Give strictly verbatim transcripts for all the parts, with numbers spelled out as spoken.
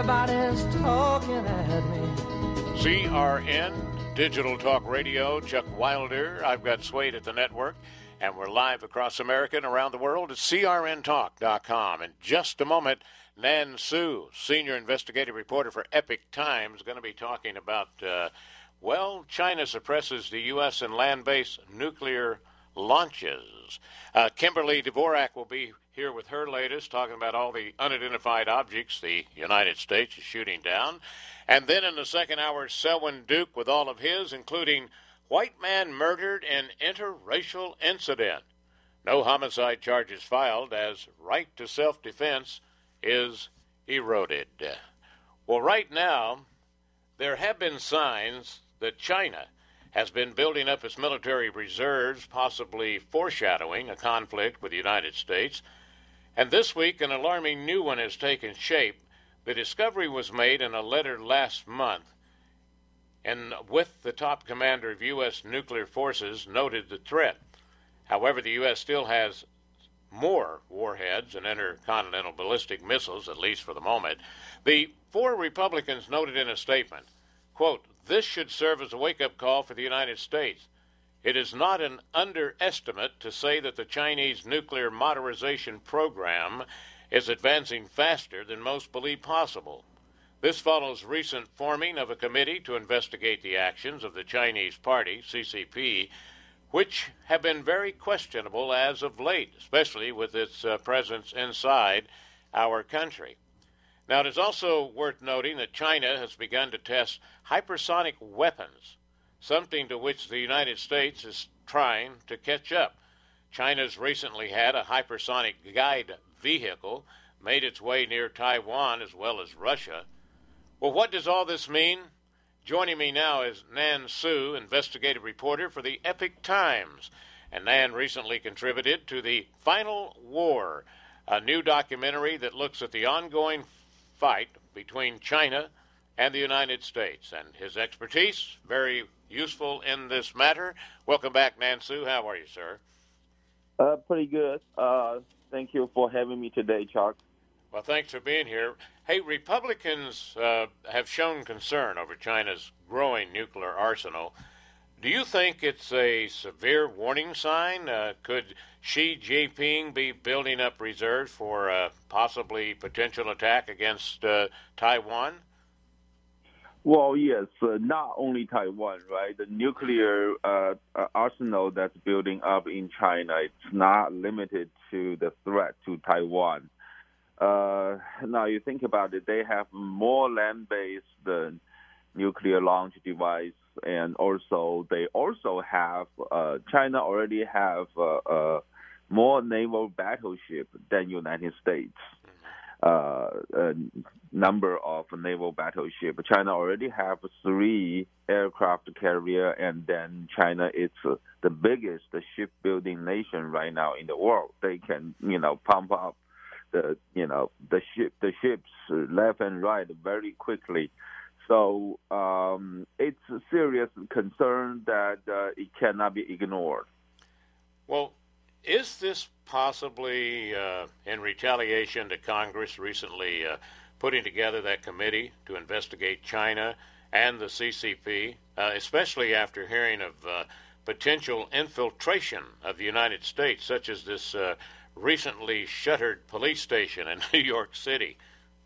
Everybody's talking at me. C R N, Digital Talk Radio, Chuck Wilder. I've got Swade at the network, and we're live across America and around the world at C R N talk dot com. In just a moment, Nan Su, senior investigative reporter for Epoch Times, going to be talking about, uh, well, China suppresses the U S and land-based nuclear launches. Uh, Kimberly Dvorak will be here with her latest, talking about all the unidentified objects the United States is shooting down. And then in the second hour, Selwyn Duke with all of his, including white man murdered in interracial incident. No homicide charges filed as right to self-defense is eroded. Well, right now, there have been signs that China has been building up its military reserves, possibly foreshadowing a conflict with the United States. And this week, an alarming new one has taken shape. The discovery was made in a letter last month, and with the top commander of U S nuclear forces noted the threat. However, the U S still has more warheads and intercontinental ballistic missiles, at least for the moment. The four Republicans noted in a statement, quote, "This should serve as a wake-up call for the United States. It is not an underestimate to say that the Chinese nuclear modernization program is advancing faster than most believe possible. This follows recent forming of a committee to investigate the actions of the Chinese Party, C C P, which have been very questionable as of late, especially with its uh, presence inside our country." Now, it is also worth noting that China has begun to test hypersonic weapons, something to which the United States is trying to catch up. China's recently had a hypersonic guide vehicle made its way near Taiwan as well as Russia. Well, what does all this mean? Joining me now is Nan Su, investigative reporter for the Epoch Times. And Nan recently contributed to The Final War, a new documentary that looks at the ongoing fight between China and the United States. And his expertise, very useful in this matter. Welcome back, Nan Su. How are you, sir? Uh, pretty good. Uh, thank you for having me today, Chuck. Well, thanks for being here. Hey, Republicans uh, have shown concern over China's growing nuclear arsenal. Do you think it's a severe warning sign? Uh, could Xi Jinping be building up reserves for a possibly potential attack against uh, Taiwan? Well, yes, uh, not only Taiwan, right? The nuclear uh, arsenal that's building up in China, it's not limited to the threat to Taiwan. Uh, now, you think about it, they have more land-based uh, nuclear launch device, and also they also have, uh, China already have uh, uh, more naval battleship than United States. Uh, a number of naval battleship. China already have three aircraft carrier, and then China is uh, the biggest shipbuilding nation right now in the world. They can, you know, pump up the, you know, the ship, the ships left and right very quickly. So um, it's a serious concern that uh, it cannot be ignored. Well, is this possibly uh, in retaliation to Congress recently uh, putting together that committee to investigate China and the C C P, uh, especially after hearing of uh, potential infiltration of the United States, such as this uh, recently shuttered police station in New York City?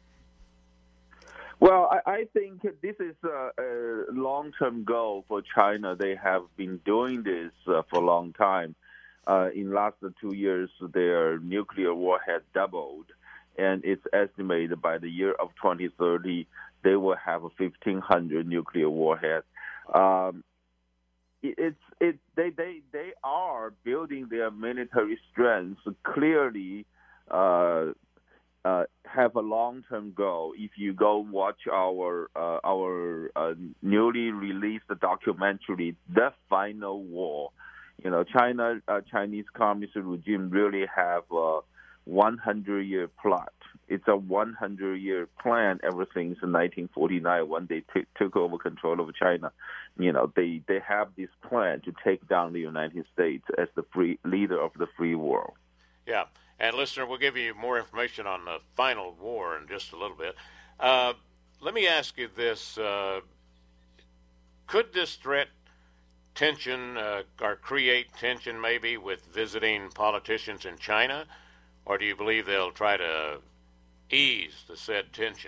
Well, I, I think this is a, a long-term goal for China. They have been doing this uh, for a long time. Uh, in the last two years, their nuclear warhead doubled, and it's estimated by the year of twenty thirty, they will have fifteen hundred nuclear warheads. Um, it, it's it they they they are building their military strength. Clearly, uh, uh, have a long-term goal. If you go watch our uh, our uh, newly released documentary, The Final War. You know, China, uh, Chinese communist regime really have a one hundred year plot. It's a one hundred year plan ever since nineteen forty-nine when they t- took over control of China. You know, they, they have this plan to take down the United States as the free leader of the free world. Yeah, and listener, we'll give you more information on the Final War in just a little bit. Uh, let me ask you this. Uh, could this threat tension uh, or create tension maybe with visiting politicians in China? Or do you believe they'll try to ease the said tension?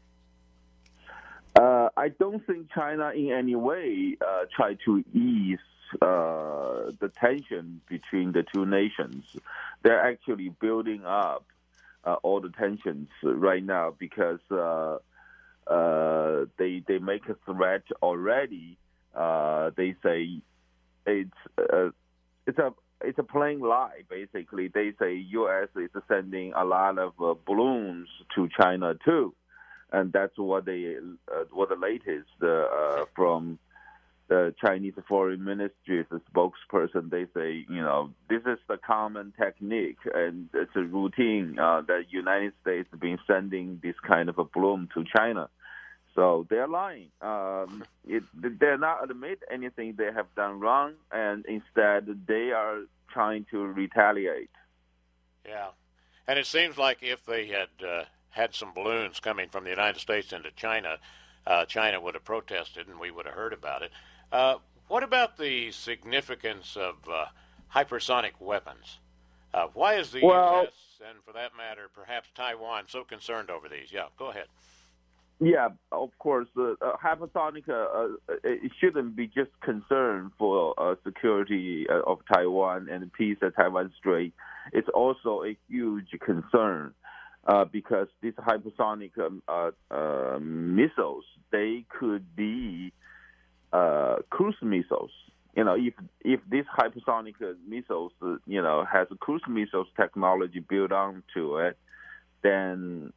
Uh, I don't think China in any way uh, try to ease uh, the tension between the two nations. They're actually building up uh, all the tensions right now because uh, uh, they they make a threat already. Uh, they say it's uh, it's a it's a plain lie. Basically, they say U S is sending a lot of uh, balloons to China too. And that's what they, uh, what the latest uh, uh, from the Chinese Foreign Ministry's spokesperson. They say, you know, this is the common technique and it's a routine uh, that United States has been sending this kind of a balloon to China. So they're lying. Um, it, they're not admit anything they have done wrong, and instead they are trying to retaliate. Yeah, and it seems like if they had. Uh had some balloons coming from the United States into China, uh, China would have protested and we would have heard about it. Uh, what about the significance of uh, hypersonic weapons? Uh, why is the well, U S, and for that matter, perhaps Taiwan, so concerned over these? Yeah, go ahead. Yeah, of course. Uh, uh, hypersonic, uh, uh, it shouldn't be just concern for uh, security uh, of Taiwan and peace at Taiwan Strait. It's also a huge concern. Uh, because these hypersonic um, uh, uh, missiles, they could be uh, cruise missiles. You know, if if this hypersonic uh, missiles, uh, you know, has a cruise missiles technology built onto it, then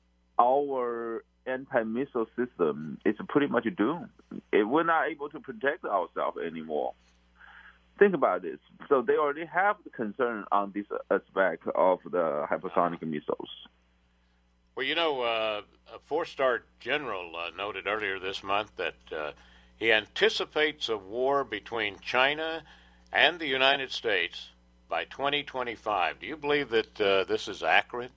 our anti-missile system is pretty much doomed. It, we're not able to protect ourselves anymore. Think about this. So they already have the concern on this aspect of the hypersonic missiles. Well, you know, uh, a four-star general uh, noted earlier this month that uh, he anticipates a war between China and the United States by twenty twenty-five. Do you believe that uh, this is accurate?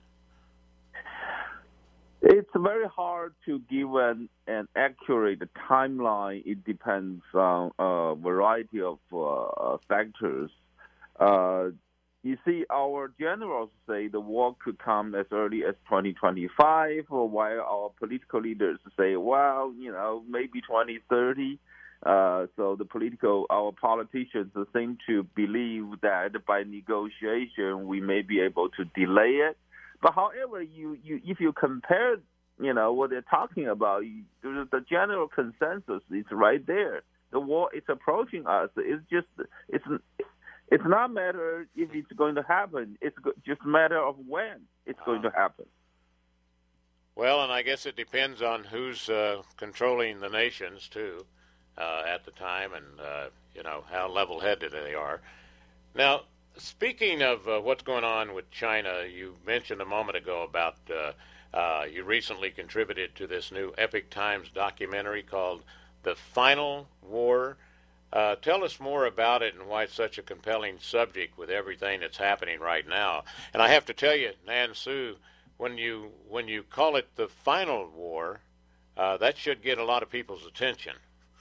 It's very hard to give an, an accurate timeline. It depends on a variety of uh, factors. Uh, you see, our generals say the war could come as early as twenty twenty-five, or while our political leaders say, well, you know, maybe twenty thirty. Uh, so the political, our politicians seem to believe that by negotiation we may be able to delay it. But however, you, you if you compare, you know, what they're talking about, you, the general consensus is right there. The war is approaching us. It's just it's it's not a matter if it's going to happen. It's just a matter of when it's going to happen. Well, and I guess it depends on who's uh, controlling the nations too uh, at the time, and uh, you know how level-headed they are. Now, speaking of uh, what's going on with China, you mentioned a moment ago about uh, uh, you recently contributed to this new Epoch Times documentary called The Final War. Uh, tell us more about it and why it's such a compelling subject with everything that's happening right now. And I have to tell you, Nan Su, when you when you call it the final war, uh, that should get a lot of people's attention.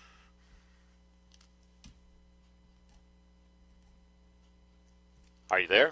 Are you there?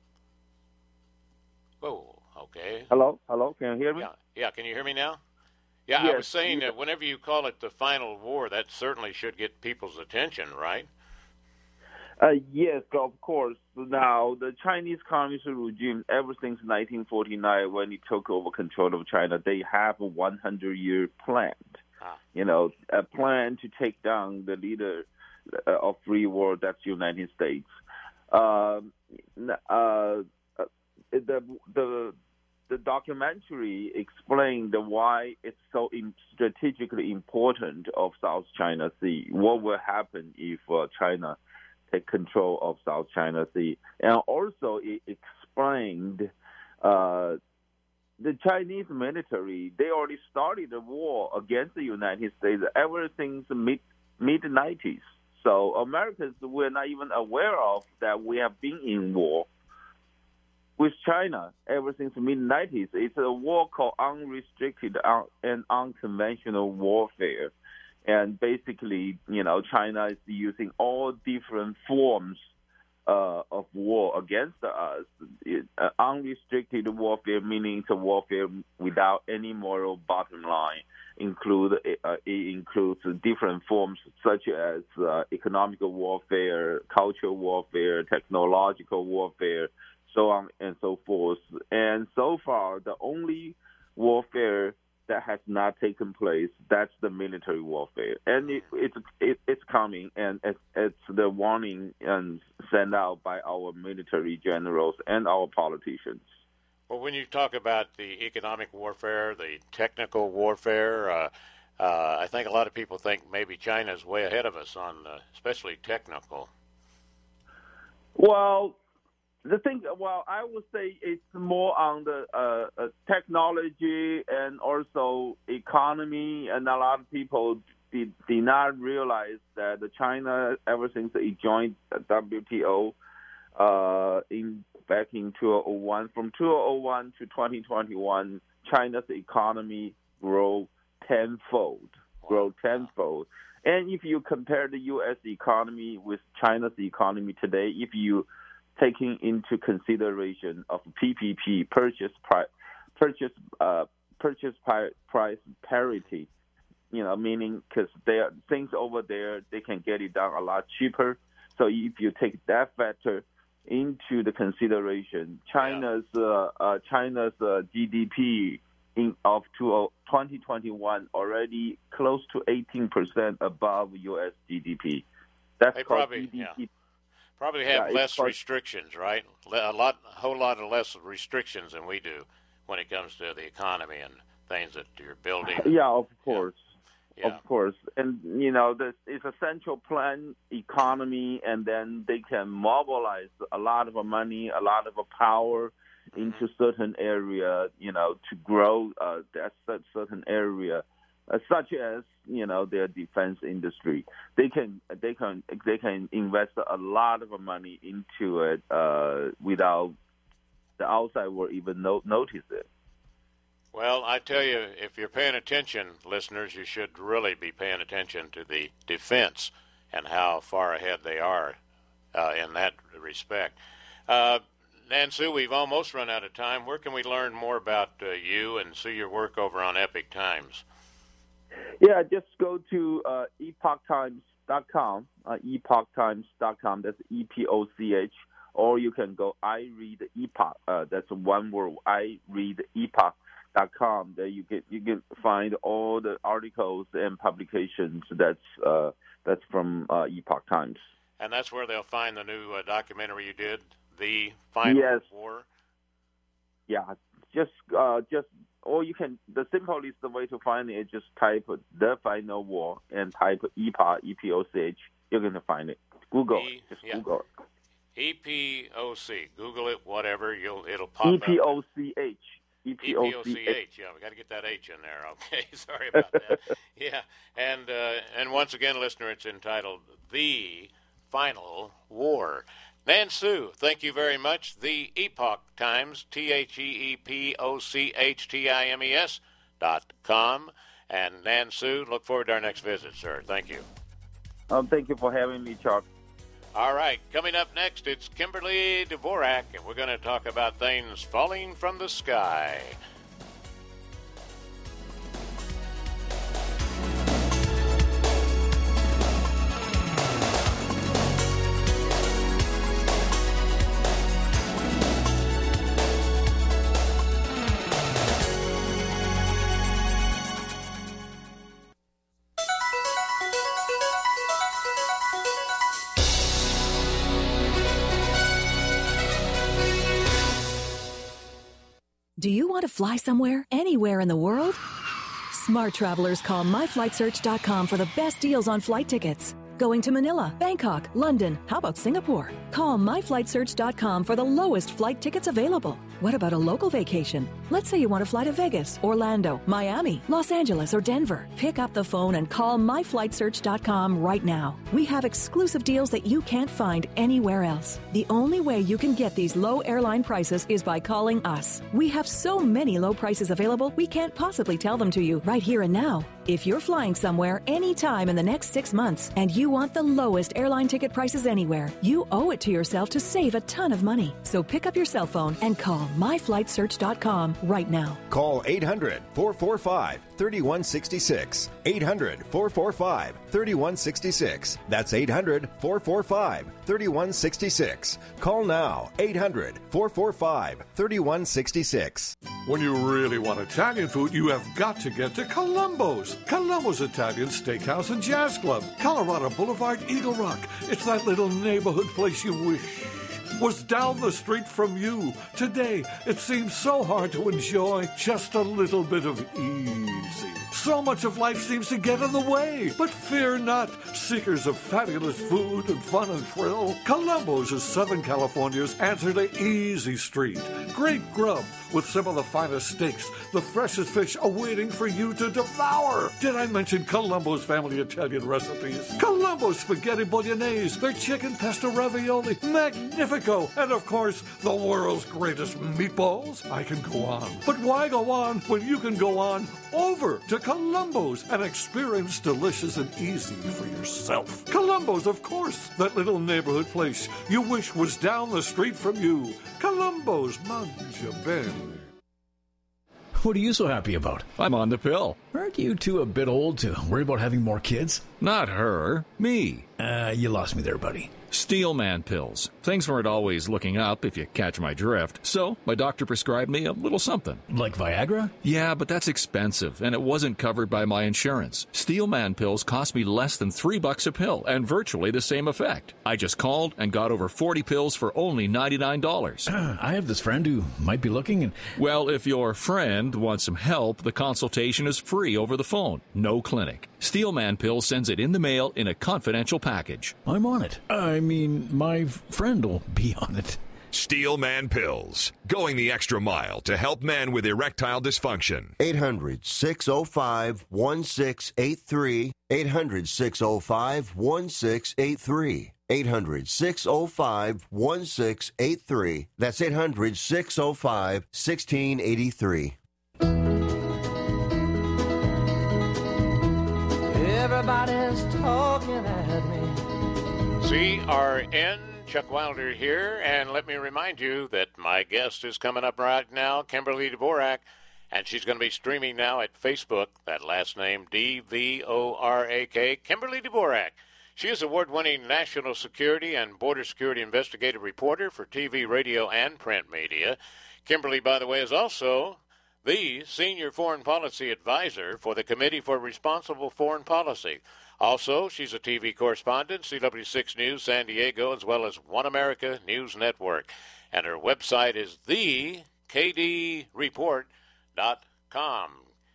Oh, okay. Hello, hello. Can you hear me? Yeah, yeah. Can you hear me now? Yeah, yes, I was saying that whenever you call it the final war, that certainly should get people's attention, right? Uh, yes, of course. Now, the Chinese Communist regime, ever since nineteen forty-nine, when it took over control of China, they have a one hundred year plan. Ah. You know, a plan to take down the leader uh, of free world, that's United States. Um, uh, the the the documentary explained why it's so in, strategically important of South China Sea. What will happen if uh, China take control of South China Sea, and also it explained uh, the Chinese military. They already started a war against the United States ever since mid mid nineties. So Americans were not even aware of that we have been in war. with China ever since the mid nineties. It's a war called unrestricted and unconventional warfare. And basically, you know, China is using all different forms uh, of war against us. It, uh, unrestricted warfare, meaning it's a warfare without any moral bottom line. Include uh, it includes different forms such as uh, economic warfare, cultural warfare, technological warfare, so on and so forth. And so far, the only warfare that has not taken place, that's the military warfare. And it, it's it, it's coming, and it's, it's the warning and sent out by our military generals and our politicians. Well, when you talk about the economic warfare, the technical warfare, uh, uh, I think a lot of people think maybe China's way ahead of us on uh, especially technical. Well, the thing, well, I would say it's more on the uh, uh, technology and also economy, and a lot of people did, did not realize that China, ever since it joined the W T O uh, in back in two thousand one, from two thousand one to twenty twenty-one, China's economy grew tenfold, wow. grew tenfold. And if you compare the U S economy with China's economy today, if you taking into consideration of P P P, purchase price, purchase uh, purchase price parity, you know, meaning because there things over there they can get it done a lot cheaper. So if you take that factor into the consideration, China's uh, uh, China's uh, G D P in of twenty twenty-one already close to eighteen percent above U S G D P. That's they called probably, G D P. Yeah. Probably have yeah, less called, restrictions, right? A lot, a whole lot of less restrictions than we do when it comes to the economy and things that you're building. Yeah, of course. Yeah. Of course. And, you know, this is a central plan economy, and then they can mobilize a lot of money, a lot of power into mm-hmm. certain area, you know, to grow uh, that certain area, uh, such as, you know, their defense industry. They can they can they can invest a lot of money into it uh, without the outside world even no, notice it. Well, I tell you, if you're paying attention, listeners, you should really be paying attention to the defense and how far ahead they are uh, in that respect. Uh, Nan-Su, we've almost run out of time. Where can we learn more about uh, you and see your work over on Epoch Times? Yeah, just go to uh, epoch times dot com, uh, epoch times dot com. That's E P O C H. Or you can go I read Epoch. Uh, that's one word. I read Epoch. Dot com. There you get you can find all the articles and publications that's uh, that's from uh, Epoch Times. And that's where they'll find the new uh, documentary you did, The Final yes. War. Yeah, just uh, just or you can the simplest way to find it is just type The Final War and type Epoch E P O C H. You're gonna find it. Google e, it. Just yeah. Google it. E P O C. Google it. Whatever. You'll it'll pop E P O up. C H. E P O C H, yeah, we got to get that H in there. Okay, sorry about that. Yeah, and uh, and once again, listener, it's entitled "The Final War." Nan-Su, thank you very much. The Epoch Times, T H E E P O C H T I M E S dot com. And Nan-Su, look forward to our next visit, sir. Thank you. Um, thank you for having me, Chuck. All right, coming up next, it's Kimberly Dvorak, and we're going to talk about things falling from the sky. Do you want to fly somewhere, anywhere in the world? Smart travelers call my flight search dot com for the best deals on flight tickets. Going to Manila, Bangkok, London, how about Singapore? Call my flight search dot com for the lowest flight tickets available. What about a local vacation? Let's say you want to fly to Vegas, Orlando, Miami, Los Angeles, or Denver. Pick up the phone and call my flight search dot com right now. We have exclusive deals that you can't find anywhere else. The only way you can get these low airline prices is by calling us. We have so many low prices available, we can't possibly tell them to you right here and now. If you're flying somewhere anytime in the next six months and you want the lowest airline ticket prices anywhere, you owe it to yourself to save a ton of money. So pick up your cell phone and call my flight search dot com right now. Call eight hundred, four four five, three one six six. eight hundred, four four five, three one six six. That's eight hundred, four four five, three one six six. Call now. eight hundred, four four five, three one six six. When you really want Italian food, you have got to get to Columbo's. Columbo's Italian Steakhouse and Jazz Club, Colorado Boulevard, Eagle Rock. It's that little neighborhood place you wish was down the street from you. Today, it seems so hard to enjoy just a little bit of easy. So much of life seems to get in the way. But fear not, seekers of fabulous food and fun and thrill. Columbo's is Southern California's answer to Easy Street. Great grub with some of the finest steaks, the freshest fish awaiting for you to devour. Did I mention Columbo's family Italian recipes? Columbo's spaghetti bolognese, their chicken pesto ravioli, magnifico, and of course, the world's greatest meatballs. I can go on. But why go on when you can go on over to Columbo's and experience delicious and easy for yourself? Columbo's, of course, that little neighborhood place you wish was down the street from you. Columbo's, mangia bene. What are you so happy about? I'm on the pill. Aren't you two a bit old to worry about having more kids? Not her, me. Uh, you lost me there, buddy. Steelman pills. Things weren't always looking up, if you catch my drift. So, my doctor prescribed me a little something. Like Viagra? Yeah, but that's expensive, and it wasn't covered by my insurance. Steelman pills cost me less than three bucks a pill, and virtually the same effect. I just called and got over forty pills for only ninety-nine dollars. I have this friend who might be looking and... Well, if your friend wants some help, the consultation is free over the phone. No clinic. Steelman Pill sends it in the mail in a confidential package. I'm on it. I mean, my friend will be on it. Steelman Pills, going the extra mile to help men with erectile dysfunction. eight hundred, six oh five, one six eight three. eight hundred, six oh five, one six eight three. eight hundred, six oh five, one six eight three. That's eight hundred, six oh five, one six eight three. Everybody's talking at me. C R N, Chuck Wilder here, and let me remind you that my guest is coming up right now, Kimberly Dvorak, and she's going to be streaming now at Facebook, that last name, D V O R A K, Kimberly Dvorak. She is award-winning national security and border security investigative reporter for T V, radio, and print media. Kimberly, by the way, is also the senior foreign policy advisor for the Committee for Responsible Foreign Policy. Also, she's a T V correspondent, C W six News San Diego, as well as One America News Network. And her website is the k d report dot com.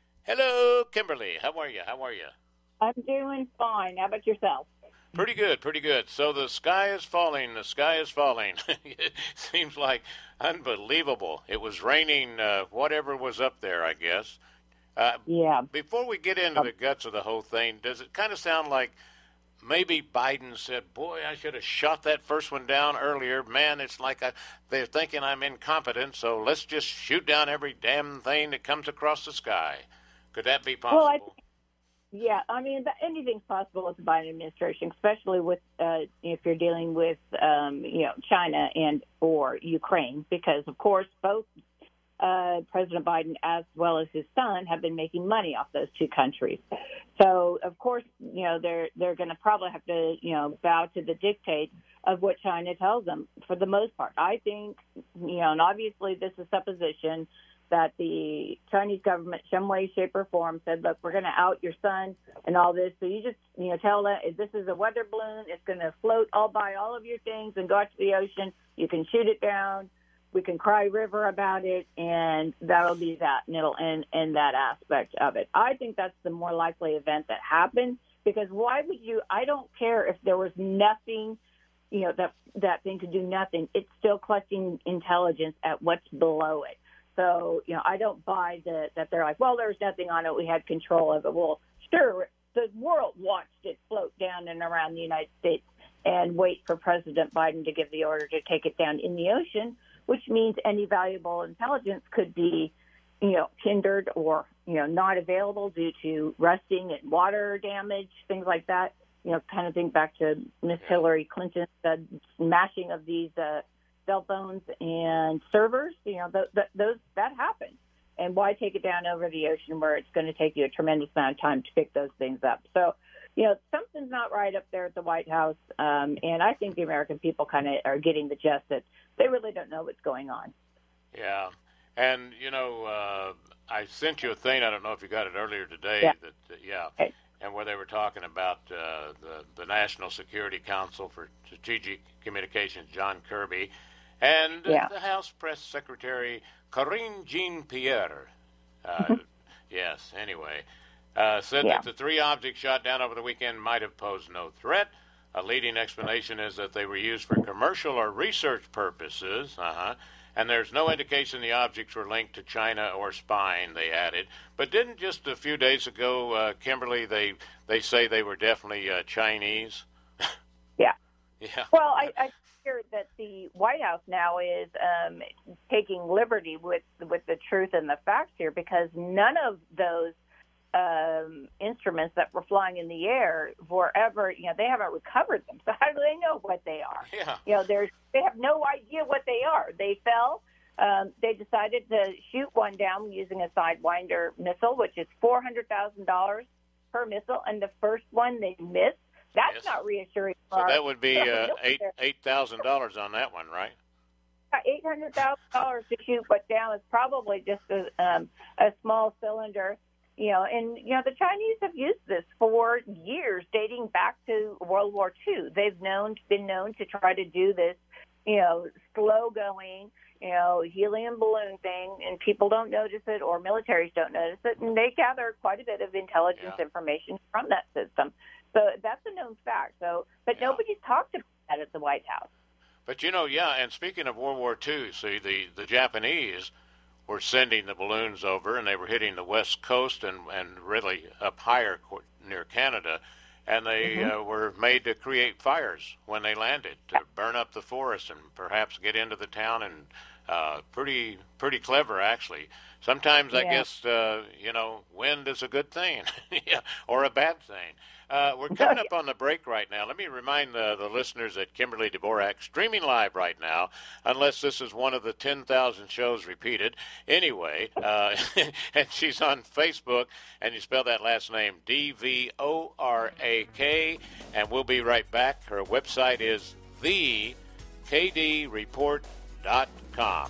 Hello, Kimberly. How are you? How are you? I'm doing fine. How about yourself? Pretty good, pretty good. So the sky is falling. The sky is falling. It seems like unbelievable. It was raining, uh, whatever was up there, I guess. Uh, yeah. Before we get into the guts of the whole thing, does it kind of sound like maybe Biden said, boy, I should have shot that first one down earlier. Man, it's like I, they're thinking I'm incompetent, so let's just shoot down every damn thing that comes across the sky. Could that be possible? Well, I th- yeah, I mean, anything's possible with the Biden administration, especially with uh, if you're dealing with, um, you know, China and or Ukraine, because, of course, both Uh, President Biden as well as his son have been making money off those two countries. So, of course, you know, they're they're going to probably have to, you know, bow to the dictate of what China tells them for the most part. I think, you know, and obviously this is supposition that the Chinese government, some way, shape, or form, said, look, we're going to out your son and all this. So you just, you know, tell that this is a weather balloon. It's going to float all by all of your things and go out to the ocean. You can shoot it down. We can cry river about it, and that'll be that, and it'll end in that aspect of it. I think that's the more likely event that happened, because why would you – I don't care if there was nothing, you know, that that thing could do nothing. It's still collecting intelligence at what's below it. So, you know, I don't buy the, that they're like, well, there's nothing on it. We had control of it. Well, sure, the world watched it float down and around the United States and wait for President Biden to give the order to take it down in the ocean, which means any valuable intelligence could be, you know, hindered or, you know, not available due to rusting and water damage, things like that. You know, kind of think back to Miss Hillary Clinton's uh, smashing of these uh, cell phones and servers. You know, th- th- those that happened. And why take it down over the ocean where it's going to take you a tremendous amount of time to pick those things up? So, you know, something's not right up there at the White House. Um, and I think the American people kind of are getting the gist that they really don't know what's going on. Yeah. And, you know, uh, I sent you a thing. I don't know if you got it earlier today. Yeah. That, uh, yeah. Okay. And where they were talking about uh, the, the National Security Council for Strategic Communications, John Kirby, and yeah. uh, the House Press Secretary, Karine Jean-Pierre. Uh, yes, anyway, uh, said yeah. that the three objects shot down over the weekend might have posed no threat. A leading explanation is that they were used for commercial or research purposes. Uh-huh. And there's no indication the objects were linked to China or spying, they added. But didn't just a few days ago, uh, Kimberly, they they say they were definitely uh, Chinese? Yeah. Yeah. Well, I, I hear that the White House now is um, taking liberty with with the truth and the facts here, because none of those um, instruments that were flying in the air were ever, you know, they haven't recovered them. So how do they know what they are? Yeah. You know, there's they have no idea what they are. They fell. Um, they decided to shoot one down using a Sidewinder missile, which is four hundred thousand dollars per missile, and the first one they missed. That's yes. not reassuring. So our, that would be uh, eight eight thousand dollars on that one, right? Eight hundred thousand dollars to shoot what down is probably just a, um, a small cylinder. You know, and, you know, the Chinese have used this for years, dating back to World War Two. They've known, been known to try to do this, you know, slow-going, you know, helium balloon thing, and people don't notice it or militaries don't notice it, and they gather quite a bit of intelligence yeah. information from that system. So that's a known fact. So, but yeah. nobody's talked about that at the White House. But, you know, yeah, and speaking of World War Two, see, the, the Japanese were sending the balloons over, and they were hitting the west coast and, and really up higher near Canada, and they mm-hmm. uh, were made to create fires when they landed, to burn up the forest and perhaps get into the town, and uh, pretty pretty clever, actually. Sometimes, I yeah. guess, uh, you know, wind is a good thing yeah, or a bad thing. Uh, we're coming up on the break right now. Let me remind the, the listeners that Kimberly Dvorak streaming live right now, unless this is one of the ten thousand shows repeated. Anyway, uh, and she's on Facebook, and you spell that last name D V O R A K, and we'll be right back. Her website is the k d report dot com.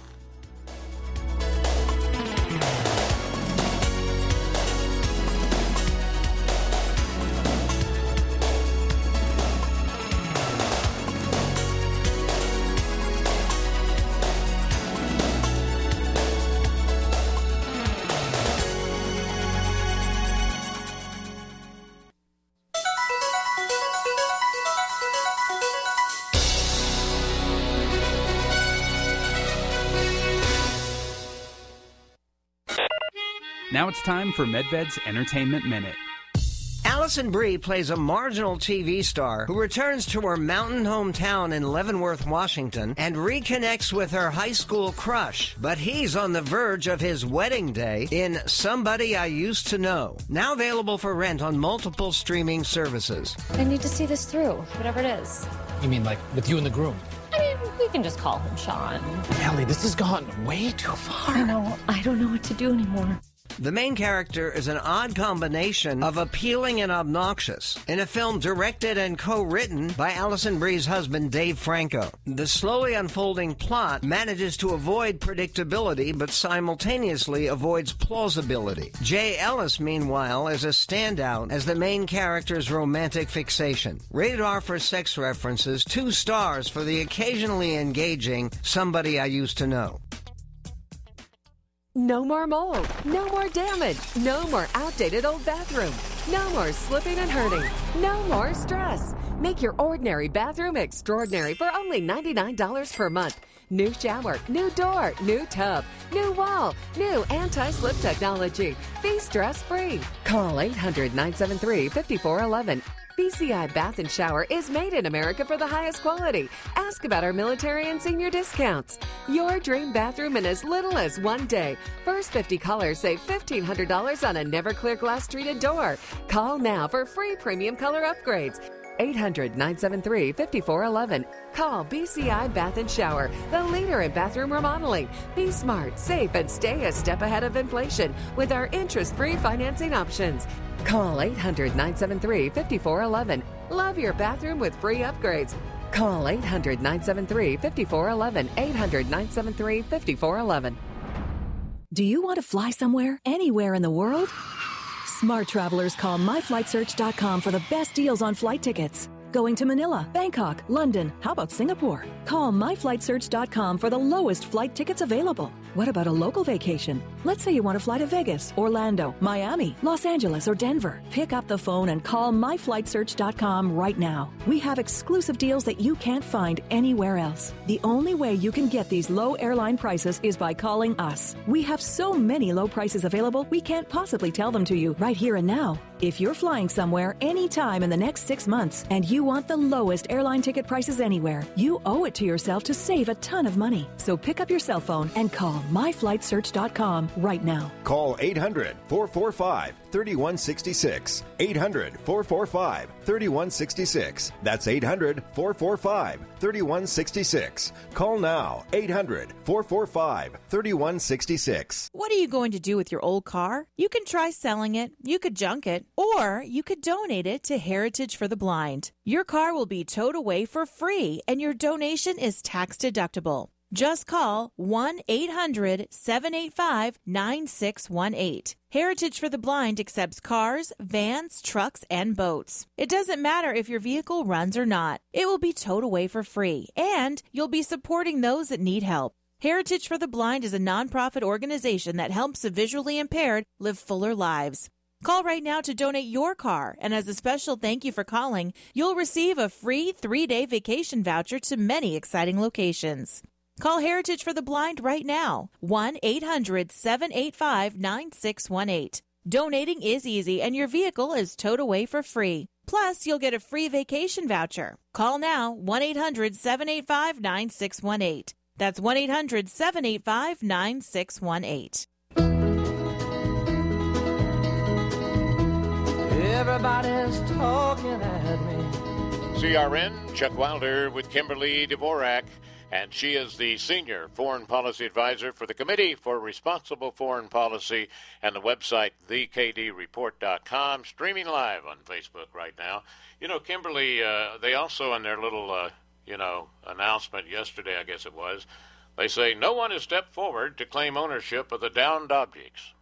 Now it's time for MedVed's Entertainment Minute. Alison Brie plays a marginal T V star who returns to her mountain hometown in Leavenworth, Washington, and reconnects with her high school crush. But he's on the verge of his wedding day in Somebody I Used to Know. Now available for rent on multiple streaming services. I need to see this through, whatever it is. You mean like with you and the groom? I mean, we can just call him Sean. Ellie, this has gone way too far. I know. I don't know what to do anymore. The main character is an odd combination of appealing and obnoxious in a film directed and co-written by Alison Brie's husband, Dave Franco. The slowly unfolding plot manages to avoid predictability but simultaneously avoids plausibility. Jay Ellis, meanwhile, is a standout as the main character's romantic fixation. Rated R for sex references, two stars for the occasionally engaging Somebody I Used to Know. No more mold, no more damage, no more outdated old bathroom, no more slipping and hurting, no more stress. Make your ordinary bathroom extraordinary for only ninety-nine dollars per month. New shower, new door, new tub, new wall, new anti-slip technology. Be stress-free. Call eight hundred, nine seven three, five four one one. B C I Bath and Shower is made in America for the highest quality. Ask about our military and senior discounts. Your dream bathroom in as little as one day. First fifty callers save fifteen hundred dollars on a Never-Clear glass treated door. Call now for free premium color upgrades. eight hundred, nine seven three, five four one one. Call B C I Bath and Shower, the leader in bathroom remodeling. Be smart, safe, and stay a step ahead of inflation with our interest-free financing options. Call eight hundred, nine seven three, five four one one. Love your bathroom with free upgrades. Call eight hundred, nine seven three, five four one one. eight hundred, nine seven three, five four one one. Do you want to fly somewhere, anywhere in the world? Smart travelers call my flight search dot com for the best deals on flight tickets. Going to Manila, Bangkok, London, how about Singapore? Call my flight search dot com for the lowest flight tickets available. What about a local vacation? Let's say you want to fly to Vegas, Orlando, Miami, Los Angeles, or Denver. Pick up the phone and call my flight search dot com right now. We have exclusive deals that you can't find anywhere else. The only way you can get these low airline prices is by calling us. We have so many low prices available, we can't possibly tell them to you right here and now. If you're flying somewhere anytime in the next six months and you want the lowest airline ticket prices anywhere, you owe it to yourself to save a ton of money. So pick up your cell phone and call my flight search dot com right now. Call eight hundred, four four five, three one six six. eight hundred, four four five, three one six six. That's eight hundred, four four five, three one six six. Call now. eight hundred, four four five, three one six six. What are you going to do with your old car? You can try selling it, you could junk it, or you could donate it to Heritage for the Blind. Your car will be towed away for free, and your donation is tax deductible. Just call one eight hundred, seven eight five, nine six one eight. Heritage for the Blind accepts cars, vans, trucks, and boats. It doesn't matter if your vehicle runs or not. It will be towed away for free, and you'll be supporting those that need help. Heritage for the Blind is a nonprofit organization that helps the visually impaired live fuller lives. Call right now to donate your car, and as a special thank you for calling, you'll receive a free three-day vacation voucher to many exciting locations. Call Heritage for the Blind right now, one eight hundred, seven eight five, nine six one eight. Donating is easy, and your vehicle is towed away for free. Plus, you'll get a free vacation voucher. Call now, one eight hundred, seven eight five, nine six one eight. That's one eight hundred, seven eight five, nine six one eight. Everybody's talking at me. C R N, Chuck Wilder with Kimberly Dvorak, and she is the Senior Foreign Policy Advisor for the Committee for Responsible Foreign Policy and the website the k d report dot com, streaming live on Facebook right now. You know, Kimberly, uh, they also in their little, uh, you know, announcement yesterday, I guess it was, they say no one has stepped forward to claim ownership of the downed objects.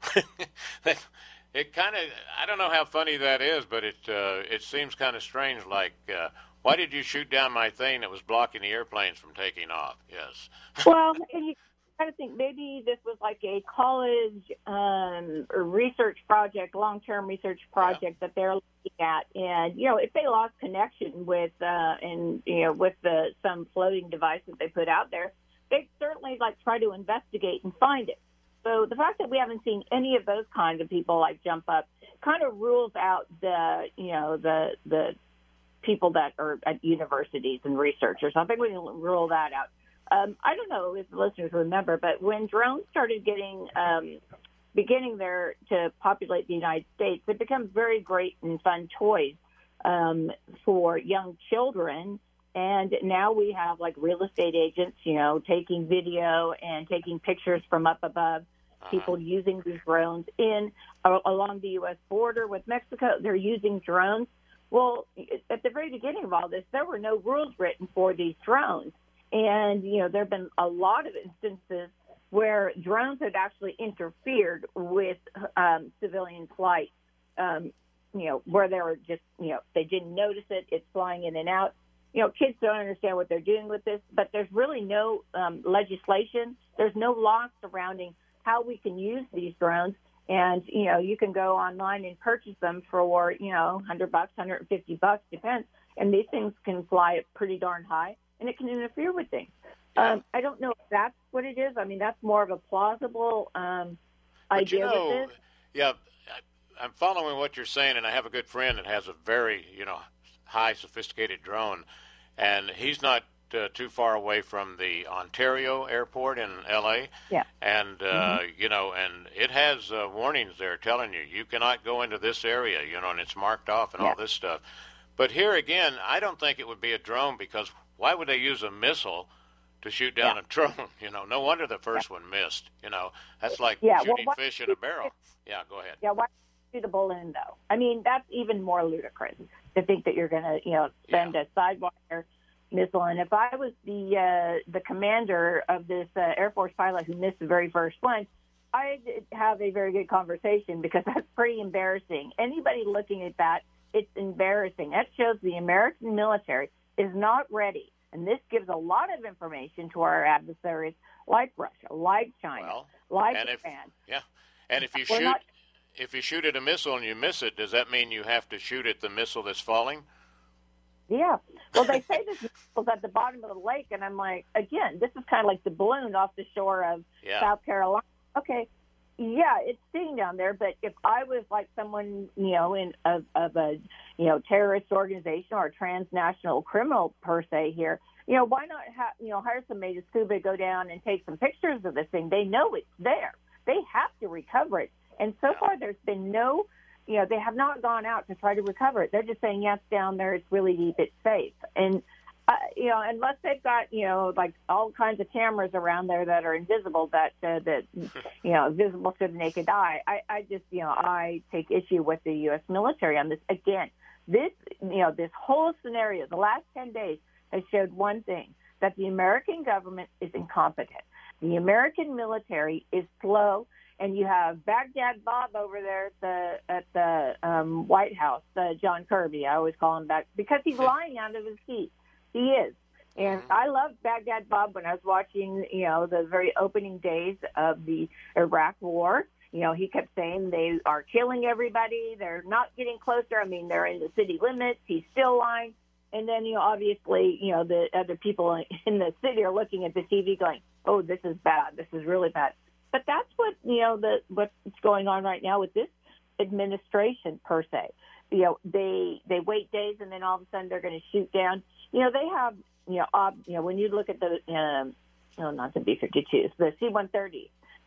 It kind of, I don't know how funny that is, but it uh, it seems kind of strange, like, uh, why did you shoot down my thing that was blocking the airplanes from taking off? Yes. Well, and you kind of think maybe this was like a college um, or research project, long-term research project yeah. that they're looking at. And, you know, if they lost connection with, uh, and, you know, with the some floating device that they put out there, they'd certainly, like, try to investigate and find it. So the fact that we haven't seen any of those kinds of people like jump up kind of rules out the, you know, the the people that are at universities and researchers. I think we can rule that out. Um, I don't know if the listeners remember, but when drones started getting um, beginning there to populate the United States, it becomes very great and fun toys um, for young children. And now we have, like, real estate agents, you know, taking video and taking pictures from up above, uh-huh. people using these drones in uh, along the U S border with Mexico. They're using drones. Well, at the very beginning of all this, there were no rules written for these drones. And, you know, there have been a lot of instances where drones had actually interfered with um, civilian flight, um, you know, where they were just, you know, they didn't notice it. It's flying in and out. You know, kids don't understand what they're doing with this, but there's really no um, legislation. There's no law surrounding how we can use these drones. And, you know, you can go online and purchase them for, you know, one hundred bucks, one hundred fifty bucks, depends. and these things can fly pretty darn high, and it can interfere with things. Yeah. Um, I don't know if that's what it is. I mean, that's more of a plausible um, but idea you know, with this. Yeah, I, I'm following what you're saying, and I have a good friend that has a very, you know, high sophisticated drone, and he's not uh, too far away from the Ontario airport in L A. Yeah. And, uh, mm-hmm. you know, and it has uh, warnings there telling you, you cannot go into this area, you know, and it's marked off and yeah. all this stuff. But here again, I don't think it would be a drone, because why would they use a missile to shoot down yeah. a drone? You know, no wonder the first yeah. one missed. You know, that's like yeah, shooting well, fish in a barrel. Yeah, go ahead. Yeah, why shoot a balloon, though? I mean, that's even more ludicrous to think that you're going to, you know, send yeah. a sidewire missile. And if I was the uh, the commander of this uh, Air Force pilot who missed the very first one, I'd have a very good conversation, because that's pretty embarrassing. Anybody looking at that, it's embarrassing. That shows the American military is not ready. And this gives a lot of information to our adversaries like Russia, like China, well, like and Japan. If, yeah, and if you We're shoot not, if you shoot at a missile and you miss it, does that mean you have to shoot at the missile that's falling? Yeah. Well, they say this missile's at the bottom of the lake, and I'm like, again, this is kind of like the balloon off the shore of yeah. South Carolina. Okay, yeah, it's sitting down there, but if I was like someone, you know, in of, of a, you know, terrorist organization or a transnational criminal per se here, you know, why not have, you know, hire somebody to scuba, go down and take some pictures of this thing? They know it's there. They have to recover it. And so far, there's been no, you know, they have not gone out to try to recover it. They're just saying, yes, down there, it's really deep, it's safe. And, uh, you know, unless they've got, you know, like all kinds of cameras around there that are invisible, that, uh, that you know, visible to the naked eye, I, I just, you know, I take issue with the U S military on this. Again, this, you know, this whole scenario, the last ten days, has showed one thing, that the American government is incompetent. The American military is slow, and you have Baghdad Bob over there at the at the um, White House, uh, John Kirby. I always call him back, because he's lying out of his seat. He is. And I loved Baghdad Bob when I was watching, you know, the very opening days of the Iraq War. You know, he kept saying they are killing everybody. They're not getting closer. I mean, they're in the city limits. He's still lying. And then, you know, obviously, you know, the other people in the city are looking at the T V going, oh, this is bad. This is really bad. But that's what, you know, the what's going on right now with this administration, per se. You know, they they wait days, and then all of a sudden they're going to shoot down. You know, they have, you know, ob, you know, when you look at the, um, no, not the B fifty-twos, the C one thirty,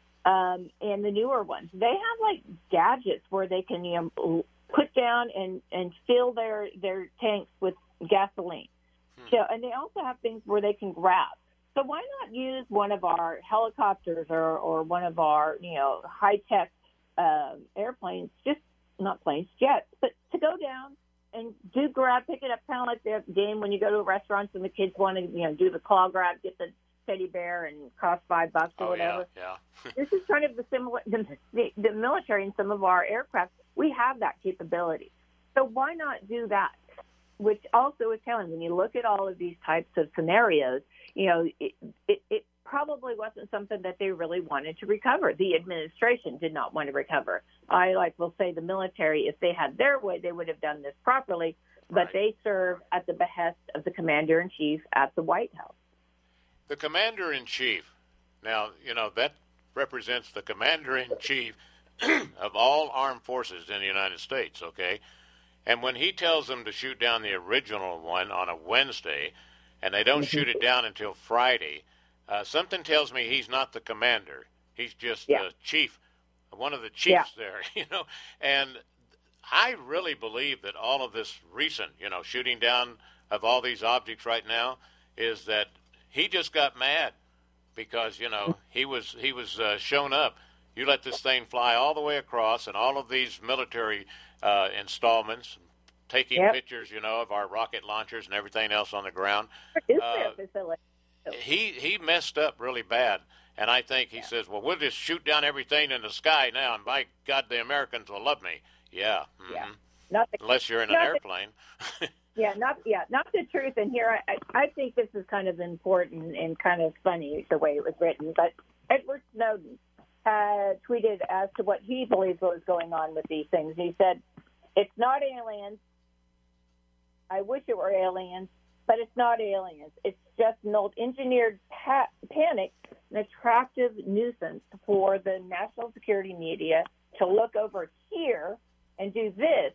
um, and the newer ones, they have, like, gadgets where they can, you know, put down and, and fill their, their tanks with gasoline. Hmm. So, and they also have things where they can grab. So why not use one of our helicopters or, or one of our, you know, high-tech uh, airplanes, just not planes, jets, but to go down and do grab, pick it up, kind of like the game when you go to restaurants and the kids want to, you know, do the claw grab, get the teddy bear and cost five bucks or oh, whatever. Yeah, yeah. This is kind of the similar, the, the, the military and some of our aircraft, we have that capability. So why not do that? Which also is telling, when you look at all of these types of scenarios, you know, it, it, it probably wasn't something that they really wanted to recover. The administration did not want to recover. I like will say the military, if they had their way, they would have done this properly, but right. they serve at the behest of the commander-in-chief at the White House. The commander-in-chief, now, you know, that represents the commander-in-chief of all armed forces in the United States, okay? And when he tells them to shoot down the original one on a Wednesday, and they don't shoot it down until Friday, uh, something tells me he's not the commander. He's just yeah. the chief, one of the chiefs yeah. there, you know. And I really believe that all of this recent, you know, shooting down of all these objects right now is that he just got mad because, you know, he was he was uh, shown up. You let this thing fly all the way across, and all of these military uh, installments, taking yep. pictures, you know, of our rocket launchers and everything else on the ground. Uh, he he messed up really bad, and I think he yeah. says, well, we'll just shoot down everything in the sky now, and by God, the Americans will love me. Yeah. Mm-hmm. Yeah. Not the, Unless you're in an airplane. The, yeah, not yeah, not the truth. And here, I, I think this is kind of important and kind of funny the way it was written. But Edward Snowden uh, tweeted as to what he believes was going on with these things. He said, it's not aliens. I wish it were aliens, but it's not aliens. It's just an old engineered pa- panic, an attractive nuisance for the national security media to look over here and do this.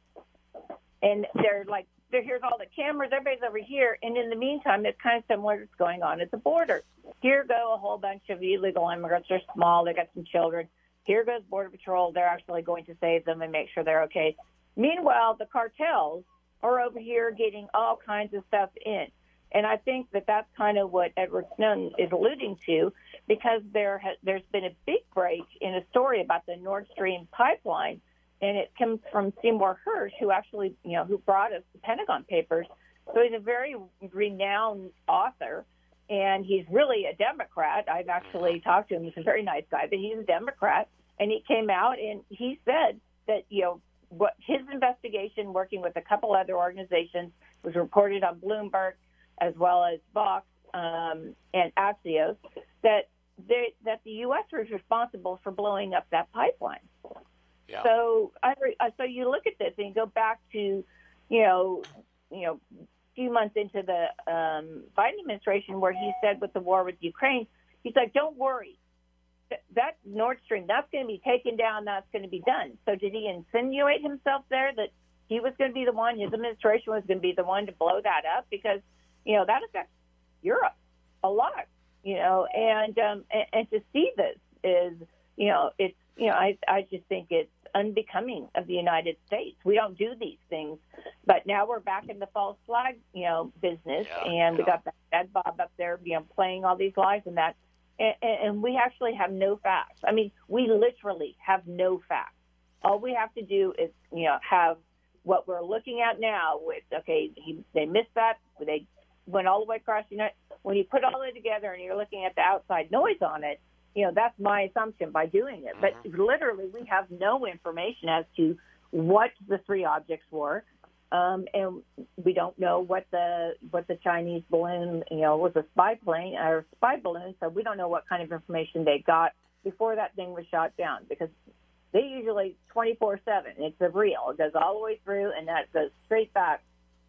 And they're like, they're, here's all the cameras, everybody's over here. And in the meantime, it's kind of similar to what's going on at the border. Here go a whole bunch of illegal immigrants. They're small. They got some children. Here goes Border Patrol. They're actually going to save them and make sure they're okay. Meanwhile, the cartels are over here getting all kinds of stuff in. And I think that that's kind of what Edward Snowden is alluding to, because there has, there's been a big break in a story about the Nord Stream pipeline, and it comes from Seymour Hersh, who actually, you know, who brought us the Pentagon Papers. So he's a very renowned author, and he's really a Democrat. I've actually talked to him. He's a very nice guy, but he's a Democrat. And he came out and he said that, you know, what his investigation, working with a couple other organizations, was reported on Bloomberg as well as Vox um, and Axios, that they, that the U S was responsible for blowing up that pipeline. Yeah. So, I, so you look at this and you go back to, you know, you know, a few months into the um, Biden administration, where he said with the war with Ukraine, he's like, "Don't worry, that, that Nord Stream, that's going to be taken down, that's going to be done." So, did he insinuate himself there that he was going to be the one, his administration was going to be the one to blow that up? Because, you know, that affects Europe a lot, you know, and um, and, and to see this is, you know, it's, you know, I I just think it's unbecoming of the United States. We don't do these things, but now we're back in the false flag, you know, business, yeah, and yeah. we got that Ed Bob up there, you know, playing all these lies and that, and, and we actually have no facts. I mean, we literally have no facts. All we have to do is, you know, have what we're looking at now with, okay, he, they missed that, they went all the way across the United. When you put all it together and you're looking at the outside noise on it, you know, that's my assumption by doing it. But mm-hmm. literally, we have no information as to what the three objects were, um, and we don't know what the what the Chinese balloon, you know, was a spy plane or spy balloon. So we don't know what kind of information they got before that thing was shot down, because they usually twenty-four seven. It's a real. It goes all the way through, and that goes straight back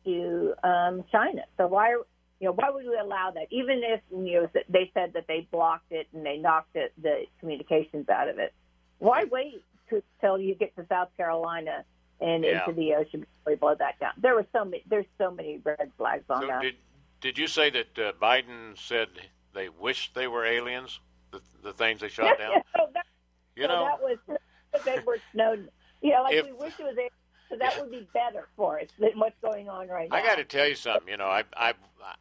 to um, China. So why? You know, why would we allow that? Even if, you know, they said that they blocked it and they knocked it, the communications out of it. Why wait until you get to South Carolina and yeah. into the ocean before you blow that down? There were so many. There's so many red flags on so that. Did Did you say that uh, Biden said they wished they were aliens? The the things they shot down. Yeah, so that, you so know, that was Edward Snowden. You know, like if, we wish it was aliens. So that would be better for us than what's going on right now. I got to tell you something. You know, I I.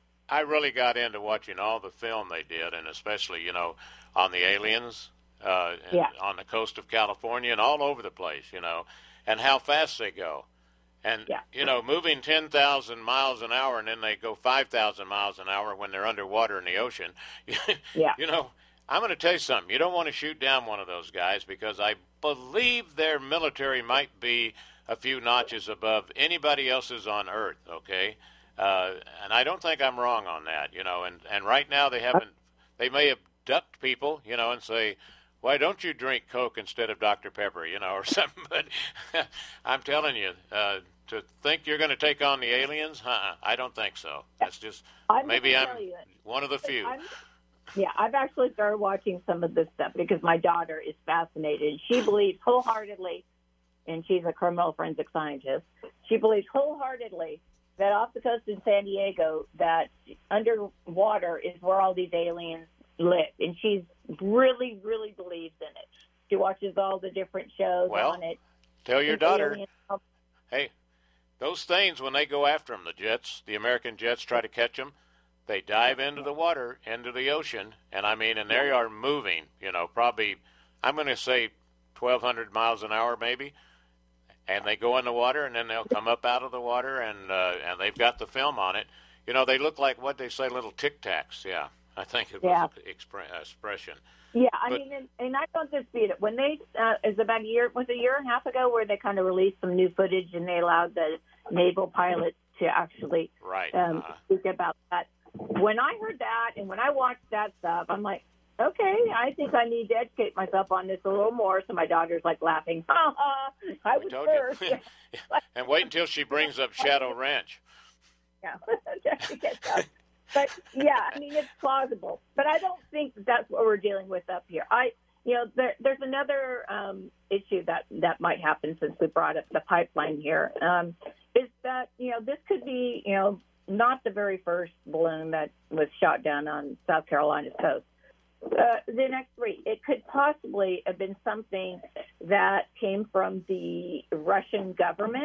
I really got into watching all the film they did, and especially, you know, on the aliens, uh, yeah. on the coast of California and all over the place, you know, and how fast they go. And, yeah. you know, moving ten thousand miles an hour and then they go five thousand miles an hour when they're underwater in the ocean. yeah. You know, I'm going to tell you something. You don't want to shoot down one of those guys, because I believe their military might be a few notches above anybody else's on Earth, okay? Uh, and I don't think I'm wrong on that, you know, and, and right now they haven't, they may abduct people, you know, and say, why don't you drink Coke instead of Doctor Pepper, you know, or something. But I'm telling you, uh, to think you're going to take on the aliens, uh-uh, I don't think so. That's just, I'm maybe I'm you, one of the few. I'm, yeah, I've actually started watching some of this stuff because my daughter is fascinated. She believes wholeheartedly, and she's a criminal forensic scientist, she believes wholeheartedly that off the coast in San Diego, that underwater is where all these aliens live. And she's really, really believes in it. She watches all the different shows well, on it. Tell your daughter, hey, those things, when they go after them, the jets, the American jets try to catch them, they dive into the water, into the ocean, and I mean, and they are moving, you know, probably, I'm going to say twelve hundred miles an hour maybe. And they go in the water, and then they'll come up out of the water, and uh, and they've got the film on it. You know, they look like, what they say, little Tic Tacs. Yeah, I think it was yeah. an expre- expression. Yeah, I but, mean, and, and I don't dispute it. When they, uh, it was about a year, was it a year and a half ago, where they kind of released some new footage, and they allowed the naval pilots to actually right. um, uh, speak about that. When I heard that, and when I watched that stuff, I'm like, okay, I think I need to educate myself on this a little more. So my daughter's like laughing. Ha ha! I was first. And wait until she brings up Shadow Ranch. Yeah, just to get stuff. But yeah, I mean, it's plausible. But I don't think that's what we're dealing with up here. I, you know, there, there's another um, issue that, that might happen since we brought up the pipeline here, um, is that, you know, this could be, you know, not the very first balloon that was shot down on South Carolina's coast. Uh, the next three, it could possibly have been something that came from the Russian government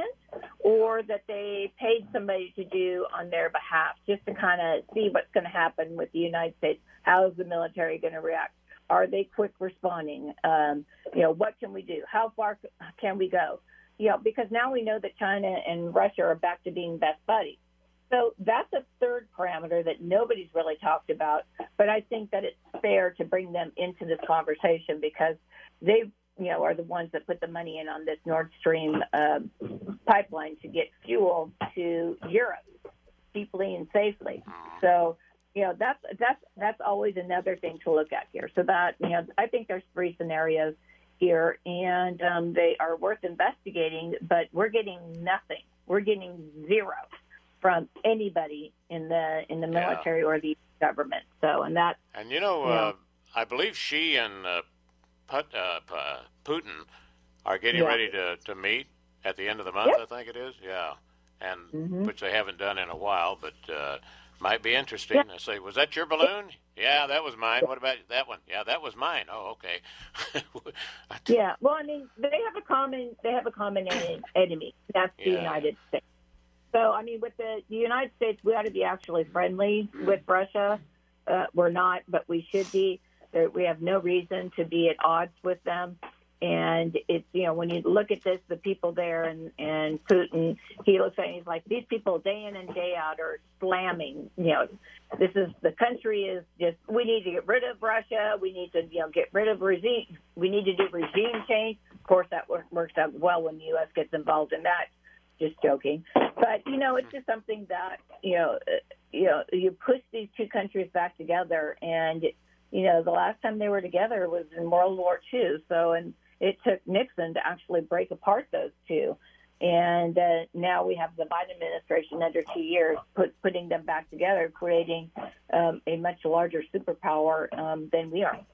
or that they paid somebody to do on their behalf just to kind of see what's going to happen with the United States. How is the military going to react? Are they quick responding? Um, you know, what can we do? How far can we go? You know, because now we know that China and Russia are back to being best buddies. So that's a third parameter that nobody's really talked about, but I think that it's fair to bring them into this conversation because they, you know, are the ones that put the money in on this Nord Stream uh, pipeline to get fuel to Europe cheaply and safely. So, you know, that's that's that's always another thing to look at here. So that, you know, I think there's three scenarios here, and um, they are worth investigating, but we're getting nothing. We're getting zero from anybody in the in the military yeah. or the government. So, and that. And you know, you know uh, I believe Xi and uh, Put, uh, Putin are getting yeah. ready to, to meet at the end of the month. Yep. I think it is. Yeah, and mm-hmm. which they haven't done in a while, but uh, might be interesting. I say, was that your balloon? Yeah, that was mine. What about that one? Yeah, that was mine. Oh, okay. yeah. Well, I mean, they have a common they have a common enemy. That's the yeah. United States. So, I mean, with the, the United States, we ought to be actually friendly with Russia. Uh, we're not, but we should be. There, we have no reason to be at odds with them. And it's, you know, when you look at this, the people there and, and Putin, he looks at it, he's like, these people day in and day out are slamming, you know, this is, the country is just, we need to get rid of Russia. We need to, you know, get rid of regime. We need to do regime change. Of course, that works out well when the U S gets involved in that. Just joking. But, you know, it's just something that, you know, uh, you know, you push these two countries back together. And, you know, the last time they were together was in World War Two. So, and it took Nixon to actually break apart those two. And uh, now we have the Biden administration under two years put, putting them back together, creating um, a much larger superpower um, than we are.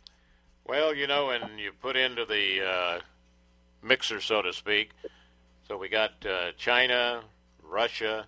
Well, you know, and you put into the uh, mixer, so to speak, so we got uh, China, Russia,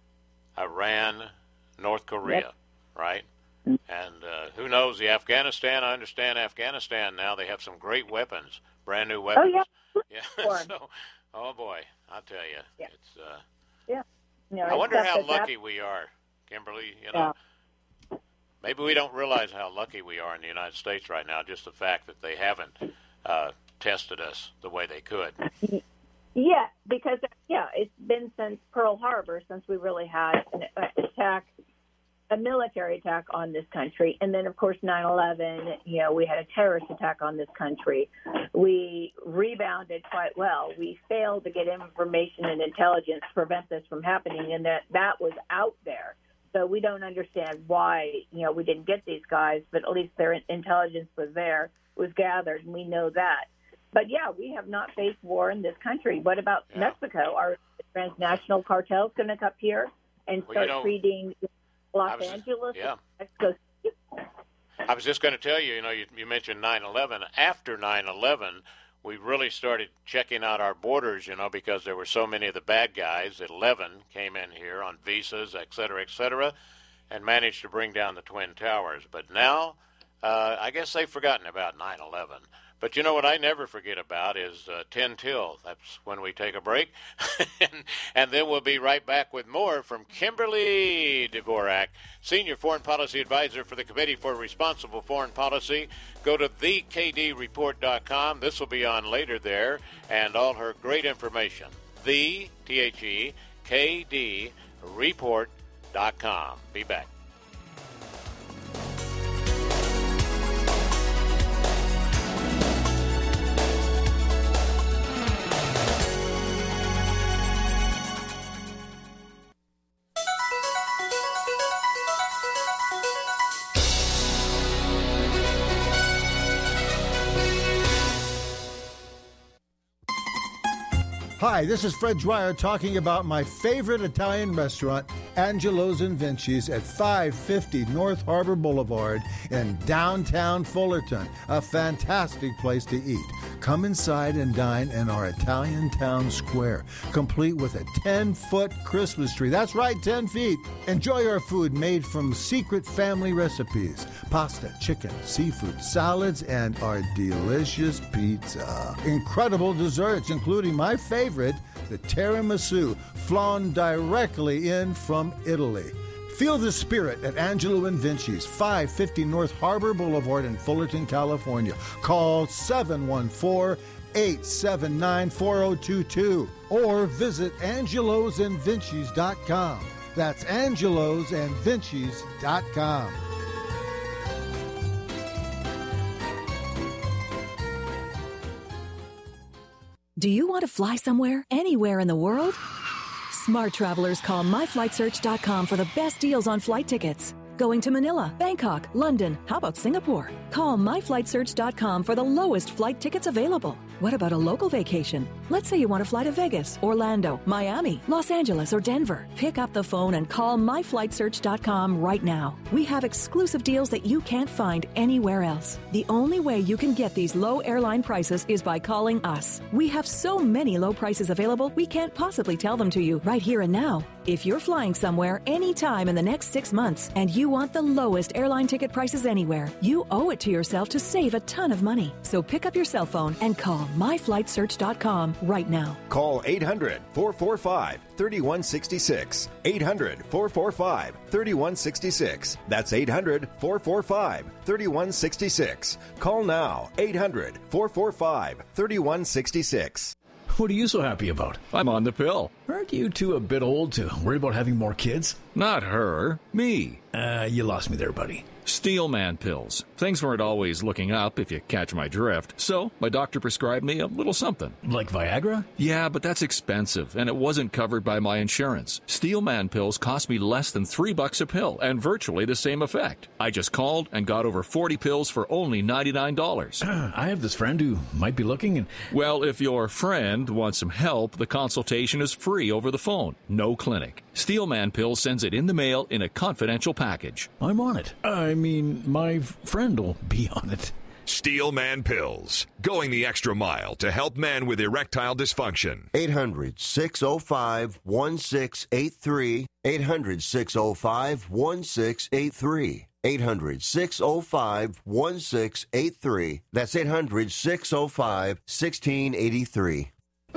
Iran, North Korea, yep. right? And uh, who knows, the Afghanistan, I understand Afghanistan now, they have some great weapons, brand new weapons. Oh, yeah. yeah. so, oh, boy, I'll tell you. Yeah. It's, uh, yeah. You know, I wonder how that lucky we are, Kimberly. You know, yeah. Maybe we don't realize how lucky we are in the United States right now, just the fact that they haven't uh, tested us the way they could. Yeah, because, yeah, it's been since Pearl Harbor, since we really had an attack, a military attack on this country. And then, of course, nine eleven, you know, we had a terrorist attack on this country. We rebounded quite well. We failed to get information and intelligence to prevent this from happening, and that, that was out there. So we don't understand why, you know, we didn't get these guys, but at least their intelligence was there, was gathered, and we know that. But, yeah, we have not faced war in this country. What about yeah. Mexico? Are transnational cartels going to come here and well, start you know, treating Los was, Angeles? Yeah. Mexico? I was just going to tell you, you know, you, you mentioned nine eleven. After nine eleven, we really started checking out our borders, you know, because there were so many of the bad guys. eleven came in here on visas, et cetera, et cetera, and managed to bring down the Twin Towers. But now, uh, I guess they've forgotten about nine eleven. But you know what I never forget about is uh, ten till. That's when we take a break. and, and then we'll be right back with more from Kimberly Dvorak, Senior Foreign Policy Advisor for the Committee for Responsible Foreign Policy. Go to the k d report dot com. This will be on later there, and all her great information. The, T H E, K D, report dot com. Be back. Hi, this is Fred Dwyer talking about my favorite Italian restaurant, Angelo's and Vinci's at five fifty North Harbor Boulevard in downtown Fullerton. A fantastic place to eat. Come inside and dine in our Italian town square, complete with a ten-foot Christmas tree. That's right, ten feet. Enjoy our food made from secret family recipes. Pasta, chicken, seafood, salads, and our delicious pizza. Incredible desserts, including my favorite, the tiramisu, flown directly in from Italy. Feel the spirit at Angelo and Vinci's, five fifty North Harbor Boulevard in Fullerton, California. Call seven one four, eight seven nine, four zero two two or visit angelos and vinci's dot com. That's angelos and vinci's dot com. Do you want to fly somewhere, anywhere in the world? Smart travelers call my flight search dot com for the best deals on flight tickets. Going to Manila, Bangkok, London, how about Singapore? Call my flight search dot com for the lowest flight tickets available. What about a local vacation? Let's say you want to fly to Vegas, Orlando, Miami, Los Angeles, or Denver. Pick up the phone and call my flight search dot com right now. We have exclusive deals that you can't find anywhere else. The only way you can get these low airline prices is by calling us. We have so many low prices available, we can't possibly tell them to you right here and now. If you're flying somewhere anytime in the next six months and you want the lowest airline ticket prices anywhere, you owe it to yourself to save a ton of money. So pick up your cell phone and call my flight search dot com right now. Call eight hundred, four four five, three one six six. eight hundred, four four five, three one six six. That's eight hundred, four four five, three one six six. Call now. eight hundred, four four five, three one six six. What are you so happy about? I'm on the pill. Aren't you two a bit old to worry about having more kids? Not her, me. Uh, you lost me there, buddy. Steelman pills. Things weren't always looking up, if you catch my drift. So, my doctor prescribed me a little something. Like Viagra? Yeah, but that's expensive, and it wasn't covered by my insurance. Steelman pills cost me less than three bucks a pill, and virtually the same effect. I just called and got over forty pills for only ninety-nine dollars. I have this friend who might be looking and... Well, if your friend wants some help, the consultation is free over the phone. No clinic. Steelman Pills sends it in the mail in a confidential package. I'm on it. I mean, my friend will be on it. Steelman Pills, going the extra mile to help men with erectile dysfunction. eight hundred, six oh five, one six eight three. eight hundred, six oh five, one six eight three. eight hundred, six oh five, one six eight three. That's eight hundred, six oh five, one six eight three.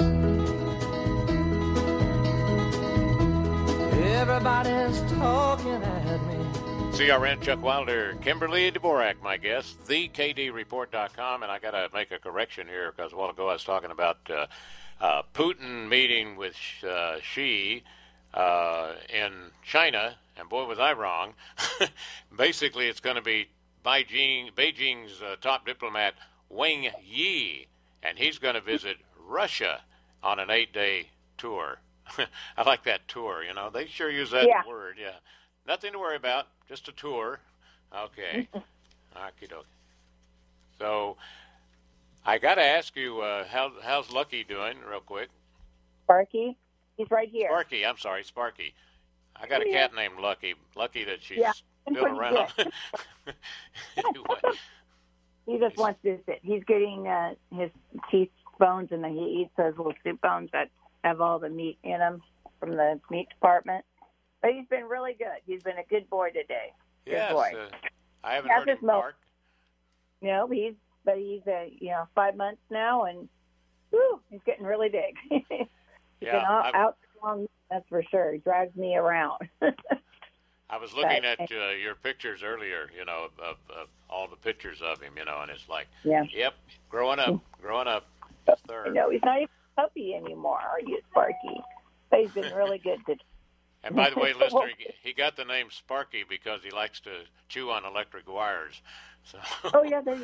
Everybody's talking at me. C R N Chuck Wilder, Kimberly Dvorak, my guest, the K D report dot com, and I got to make a correction here because a while ago I was talking about uh, uh, Putin meeting with uh, Xi uh, in China, and boy was I wrong. Basically, it's going to be Beijing, Beijing's uh, top diplomat Wang Yi, and he's going to visit Russia on an eight-day tour. I like that tour, you know. They sure use that yeah. word, yeah. Nothing to worry about, just a tour. Okay. Okie dokie. So, I got to ask you, uh, how, how's Lucky doing, real quick? Sparky? He's right here. Sparky, I'm sorry, Sparky. I got a Yeah. cat named Lucky. Lucky that she's Yeah, still pretty around. good. Anyway, He just wants to sit. He's getting uh, his teeth bones, and then he eats those little soup bones that have all the meat in them from the meat department. But he's been really good. He's been a good boy today. Good yes, boy. uh, I haven't Has heard his him milk. bark. No, he's but he's uh, you know five months now, and whew, he's getting really big. he's Yeah, been out, I've- out strong, that's for sure. He drags me around. I was looking But- at uh, your pictures earlier, you know, of, of all the pictures of him, you know, and it's like, Yeah. yep, growing up, growing up. He's I third. know he's not even a puppy anymore, are you, Sparky? But he's been really good to. And by the way, listener, he, he got the name Sparky because he likes to chew on electric wires. So. Oh yeah, there you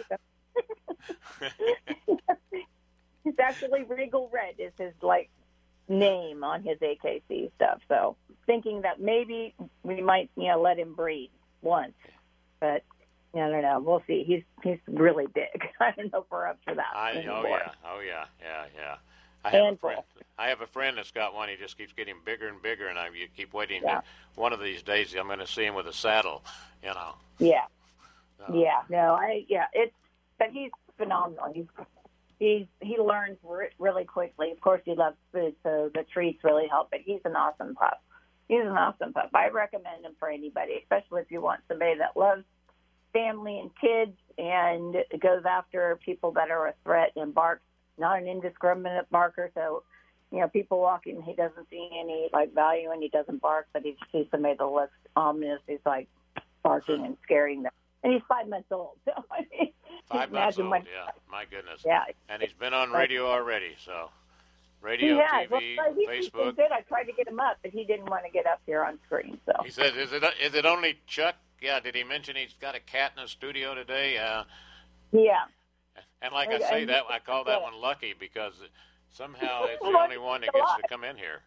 go. It's actually Regal Red is his like name on his A K C stuff. So thinking that maybe we might you know let him breed once, but I don't know. We'll see. He's he's really big. I don't know if we're up for that. I, oh anymore. yeah, oh yeah, yeah, yeah. I have Handful. a friend. I have a friend that's got one. He just keeps getting bigger and bigger, and I you keep waiting. Yeah. To, one of these days, I'm going to see him with a saddle. You know. Yeah. Uh, yeah. No. I. Yeah. It's. But he's phenomenal. He's. He's he learns re- really quickly. Of course, he loves food, so the treats really help. But he's an awesome pup. He's an awesome pup. I recommend him for anybody, especially if you want somebody that loves family and kids and goes after people that are a threat and barks. Not an indiscriminate barker, so you know people walking. He doesn't see any like value, and he doesn't bark. But if he sees somebody that looks ominous, he's like barking and scaring them. And he's five months old, so I mean. Five months old, when, yeah. My goodness. Yeah. And he's been on radio already, so radio, yeah, T V, well, he, Facebook. He did. I tried to get him up, but he didn't want to get up here on screen. So he says, "Is it is it only Chuck?" Yeah. Did he mention he's got a cat in the studio today? Uh, yeah. And like I say, and that I call that one lucky because somehow it's the only one that gets to come in here.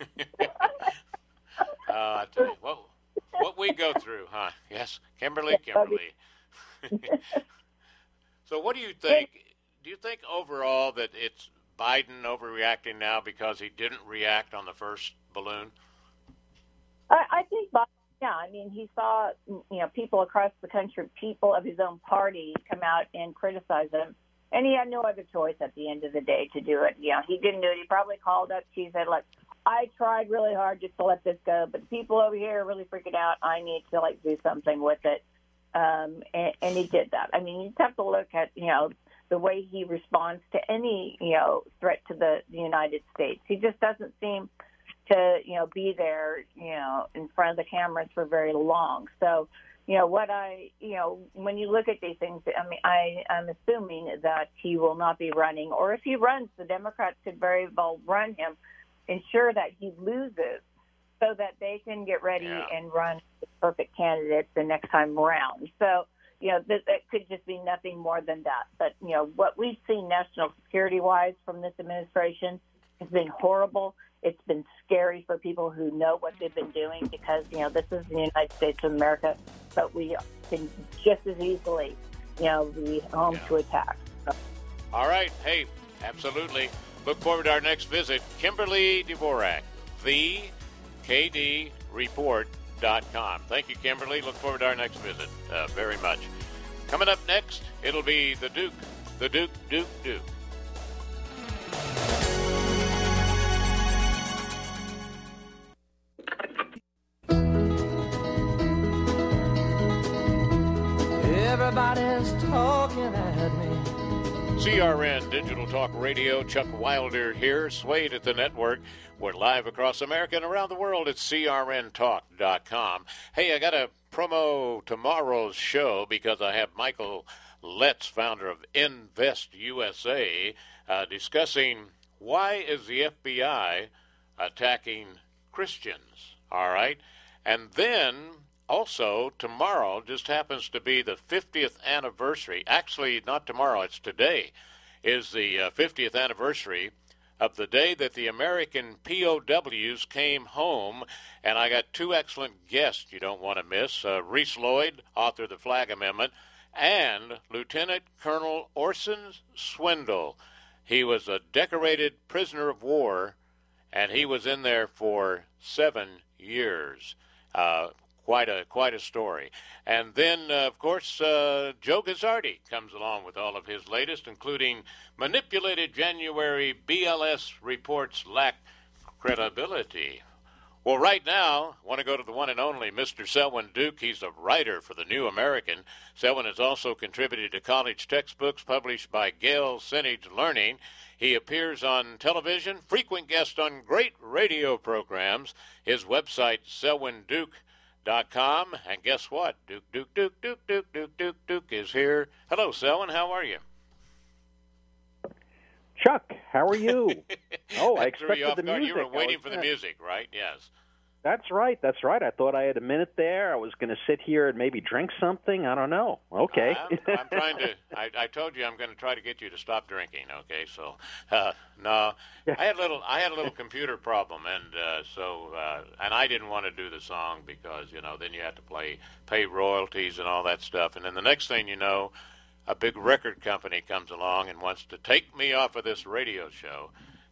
uh, I tell you, what what we go through, huh? Yes, Kimberly, Kimberly. So what do you think? Do you think overall that it's Biden overreacting now because he didn't react on the first balloon? I, I think, yeah. I mean, he saw, you know, people across the country, people of his own party come out and criticize him. And he had no other choice at the end of the day to do it. You know, he didn't do it. He probably called up. She said, like, I tried really hard just to let this go, but the people over here are really freaking out. I need to, like, do something with it. Um, and, and he did that. I mean, you have to look at, you know, the way he responds to any, you know, threat to the, the United States. He just doesn't seem to, you know, be there, you know, in front of the cameras for very long. So, you know, what I, you know, when you look at these things, I mean, I, I'm assuming that he will not be running, or if he runs, the Democrats could very well run him, ensure that he loses, so that they can get ready yeah. and run the perfect candidates the next time around. So, you know, th- that could just be nothing more than that. But, you know, what we've seen national security-wise from this administration has been horrible. It's been scary for people who know what they've been doing because, you know, this is the United States of America, but we can just as easily, you know, be home yeah. to attack. So. All right. Hey, absolutely. Look forward to our next visit. Kimberly Dvorak, the K D report dot com. Thank you, Kimberly. Look forward to our next visit uh, very much. Coming up next, it'll be the Duke, the Duke, Duke, Duke. Everybody's talking at me. C R N Digital Talk Radio, Chuck Wilder here, Swayed at the network. We're live across America and around the world at C R N talk dot com. Hey, I got to promo tomorrow's show because I have Michael Letts, founder of Invest U S A, uh, discussing why is the F B I attacking Christians, all right? And then also tomorrow just happens to be the fiftieth anniversary. Actually, not tomorrow, it's today, is the uh, fiftieth anniversary of the day that the American P O Ws came home. And I got two excellent guests you don't want to miss. Uh, Reese Lloyd, author of the Flag Amendment, and Lieutenant Colonel Orson Swindle. He was a decorated prisoner of war, and he was in there for seven years. Uh, quite a quite a story. And then, uh, of course, uh, Joe Gazzardi comes along with all of his latest, including manipulated January B L S reports lack credibility. Well, right now, I want to go to the one and only Mister Selwyn Duke. He's a writer for the New American. Selwyn has also contributed to college textbooks published by Gale Sinnage Learning. He appears on television, frequent guest on great radio programs. His website, selwyn duke dot com. And guess what? Duke, Duke, Duke, Duke, Duke, Duke, Duke, Duke is here. Hello, Selwyn. How are you? Chuck, how are you? Oh, I expected you off the guard. music. You were waiting was, for the music, right? Yes. That's right. That's right. I thought I had a minute there. I was going to sit here and maybe drink something. I don't know. Okay. I'm, I'm trying to. I, I told you I'm going to try to get you to stop drinking. Okay. So, uh, no, I had a little. I had a little computer problem, and uh, so uh, and I didn't want to do the song because you know then you have to play pay royalties and all that stuff, and then the next thing you know, a big record company comes along and wants to take me off of this radio show.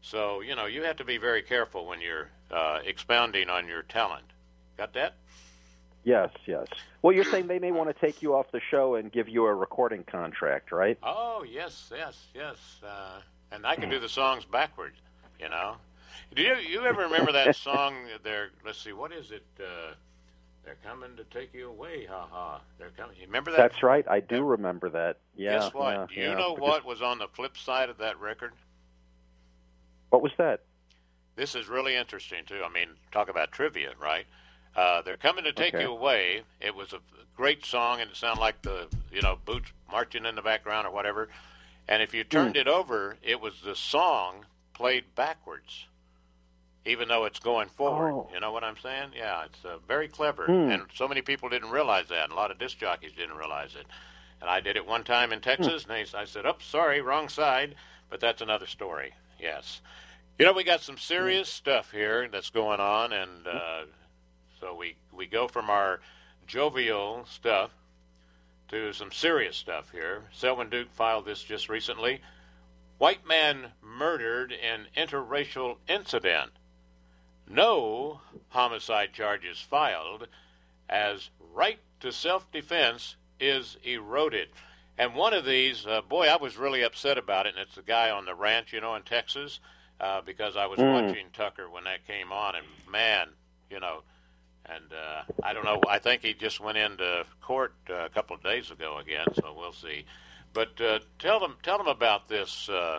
So, you know, you have to be very careful when you're uh, expounding on your talent. Got that? Yes, yes. Well, you're saying they may want to take you off the show and give you a recording contract, right? Oh, yes, yes, yes. Uh, and I can do the songs backwards, you know. Do you, you ever remember that song there? Let's see, what is it? Uh, They're coming to take you away, ha ha. They're coming. You remember that? That's right. I do remember that. Yeah. Guess what? Yeah, do you yeah. know what was on the flip side of that record? What was that? This is really interesting, too. I mean, talk about trivia, right? Uh, They're coming to take Okay. you away. It was a great song, and it sounded like the, you know, boots marching in the background or whatever. And if you turned Mm. it over, it was the song played backwards, even though it's going forward. Oh. You know what I'm saying? Yeah, it's uh, very clever. Hmm. And so many people didn't realize that, and a lot of disc jockeys didn't realize it. And I did it one time in Texas, Hmm. and I said, oh, sorry, wrong side. But that's another story, yes. You know, we got some serious stuff here that's going on, and uh, so we, we go from our jovial stuff to some serious stuff here. Selwyn Duke filed this just recently. White man murdered in interracial incident. No homicide charges filed as right to self-defense is eroded. And one of these, uh, boy, I was really upset about it, and it's the guy on the ranch, you know, in Texas, uh, because I was Mm. watching Tucker when that came on, and man, you know, and uh, I don't know, I think he just went into court uh, a couple of days ago again, so we'll see. But uh, tell them, tell them about this uh,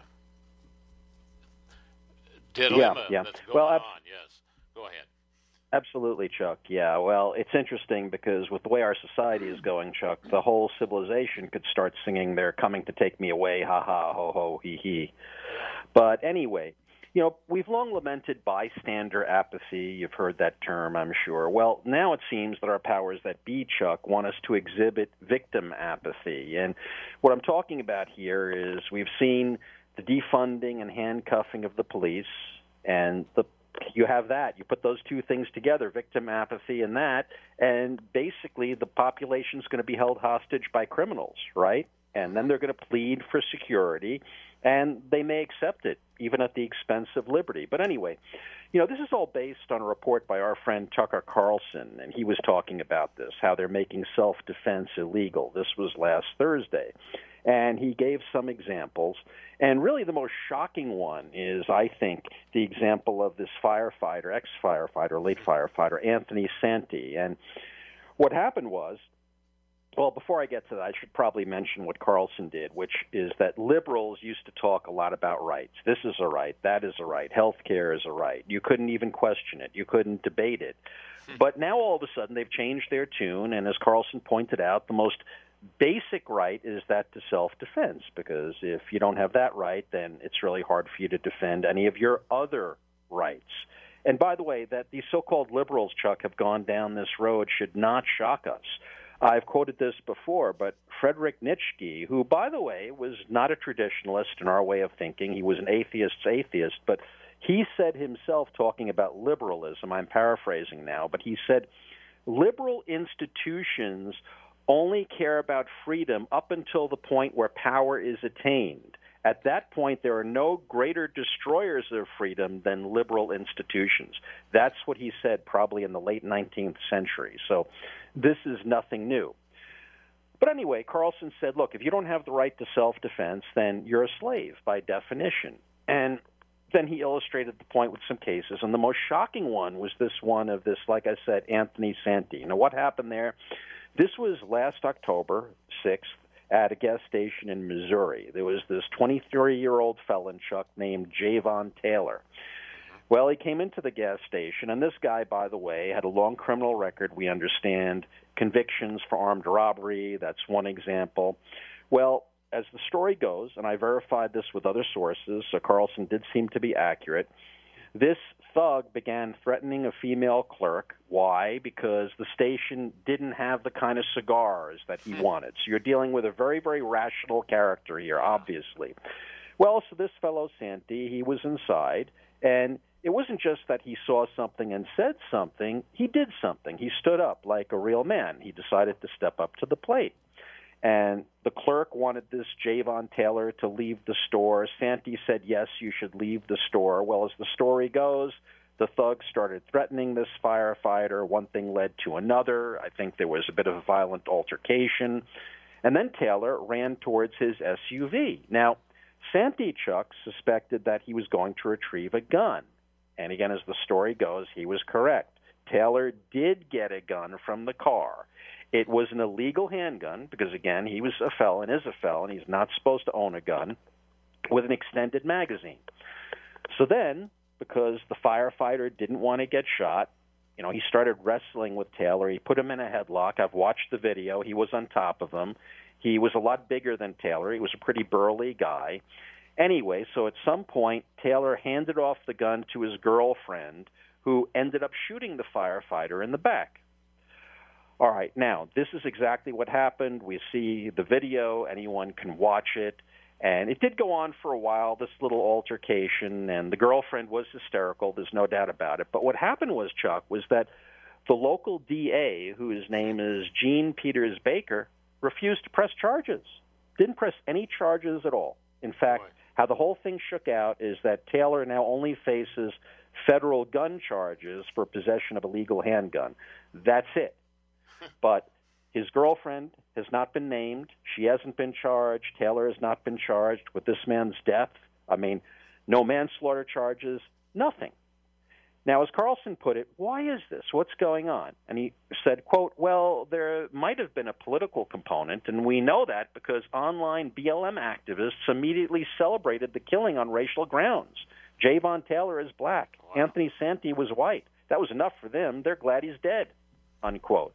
dilemma yeah. that's going Well, on. I've- Yes, go ahead. Absolutely, Chuck. Yeah, well, it's interesting because with the way our society is going, Chuck, the whole civilization could start singing "They're coming to take me away, ha ha, ho ho, he he." But anyway, you know, we've long lamented bystander apathy. You've heard that term, I'm sure. Well, now it seems that our powers that be, Chuck, want us to exhibit victim apathy. And what I'm talking about here is we've seen the defunding and handcuffing of the police, and the you have that. You put those two things together, victim apathy and that, and basically the population's going to be held hostage by criminals, right? And then they're going to plead for security, and they may accept it, even at the expense of liberty. But anyway, you know, this is all based on a report by our friend Tucker Carlson, and he was talking about this, how they're making self-defense illegal. This was last Thursday. And he gave some examples. And really the most shocking one is, I think, the example of this firefighter, ex-firefighter, late firefighter, Anthony Santi. And what happened was, well, before I get to that, I should probably mention what Carlson did, which is that liberals used to talk a lot about rights. This is a right, that is a right, health care is a right. You couldn't even question it. You couldn't debate it. But now all of a sudden they've changed their tune, and as Carlson pointed out, the most basic right is that to self-defense, because if you don't have that right, then it's really hard for you to defend any of your other rights. And by the way, that these so-called liberals, Chuck, have gone down this road should not shock us. I've quoted this before, but Frederick Nietzsche, who, by the way, was not a traditionalist in our way of thinking, he was an atheist's atheist, but he said himself, talking about liberalism, I'm paraphrasing now, but he said, liberal institutions only care about freedom up until the point where power is attained. At that point, there are no greater destroyers of freedom than liberal institutions. That's what he said probably in the late nineteenth century. So this is nothing new. But anyway, Carlson said, look, if you don't have the right to self-defense, then you're a slave by definition. And then he illustrated the point with some cases. And the most shocking one was this one of this, like I said, Anthony Santi. Now, what happened there? This was last October sixth at a gas station in Missouri. There was this twenty-three-year-old felon, Chuck, named Javon Taylor. Well, he came into the gas station, and this guy, by the way, had a long criminal record, we understand, convictions for armed robbery. That's one example. Well, as the story goes, and I verified this with other sources, so Carlson did seem to be accurate, this thug began threatening a female clerk. Why? Because the station didn't have the kind of cigars that he wanted. So you're dealing with a very, very rational character here, obviously. Well, so this fellow Santi, he was inside, and it wasn't just that he saw something and said something. He did something. He stood up like a real man. He decided to step up to the plate. And the clerk wanted this Javon Taylor to leave the store. Santee said, yes, you should leave the store. Well, as the story goes, the thugs started threatening this firefighter. One thing led to another. I think there was a bit of a violent altercation. And then Taylor ran towards his S U V. Now, Santee, Chuck, suspected that he was going to retrieve a gun. And again, as the story goes, he was correct. Taylor did get a gun from the car. It was an illegal handgun because, again, he was a felon, is a felon. He's not supposed to own a gun with an extended magazine. So then, because the firefighter didn't want to get shot, you know, he started wrestling with Taylor. He put him in a headlock. I've watched the video. He was on top of him. He was a lot bigger than Taylor. He was a pretty burly guy. Anyway, so at some point, Taylor handed off the gun to his girlfriend, who ended up shooting the firefighter in the back. All right, now, this is exactly what happened. We see the video. Anyone can watch it. And it did go on for a while, this little altercation, and the girlfriend was hysterical. There's no doubt about it. But what happened was, Chuck, was that the local D A, whose name is Gene Peters Baker, refused to press charges, didn't press any charges at all. In fact, Boy. how the whole thing shook out is that Taylor now only faces federal gun charges for possession of a legal handgun. That's it. But his girlfriend has not been named. She hasn't been charged. Taylor has not been charged with this man's death. I mean, no manslaughter charges, nothing. Now, as Carlson put it, why is this? What's going on? And he said, quote, well, there might have been a political component, and we know that because online B L M activists immediately celebrated the killing on racial grounds. Javon Taylor is black. Wow. Anthony Santee was white. That was enough for them. They're glad he's dead, unquote.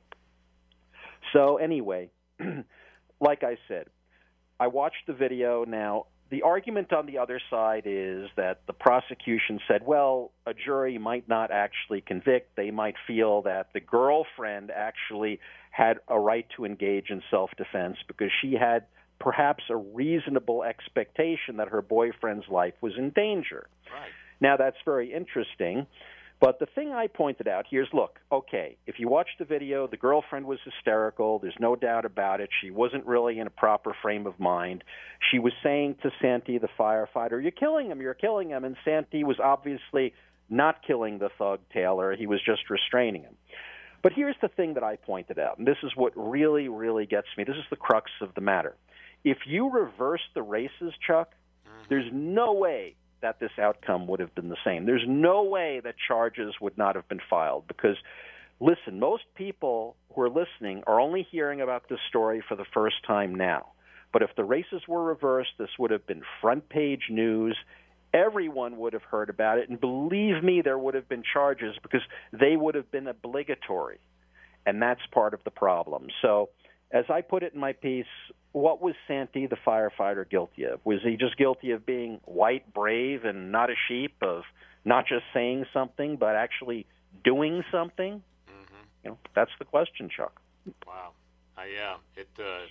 So anyway, like I said, I watched the video. Now, the argument on the other side is that the prosecution said, well, a jury might not actually convict. They might feel that the girlfriend actually had a right to engage in self-defense because she had perhaps a reasonable expectation that her boyfriend's life was in danger. Right. Now, that's very interesting. But the thing I pointed out here is, look, okay, if you watch the video, the girlfriend was hysterical. There's no doubt about it. She wasn't really in a proper frame of mind. She was saying to Santee, the firefighter, you're killing him, you're killing him. And Santee was obviously not killing the thug Taylor. He was just restraining him. But here's the thing that I pointed out, and this is what really, really gets me. This is the crux of the matter. If you reverse the races, Chuck, mm-hmm. there's no way that this outcome would have been the same. There's no way that charges would not have been filed because, listen, most people who are listening are only hearing about this story for the first time now. But if the races were reversed, this would have been front-page news. Everyone would have heard about it, and believe me, there would have been charges because they would have been obligatory, and that's part of the problem. So, as I put it in my piece, what was Santee, the firefighter, guilty of? Was he just guilty of being white, brave, and not a sheep, of not just saying something, but actually doing something? Mm-hmm. You know, that's the question, Chuck. Wow. Uh, yeah, it uh,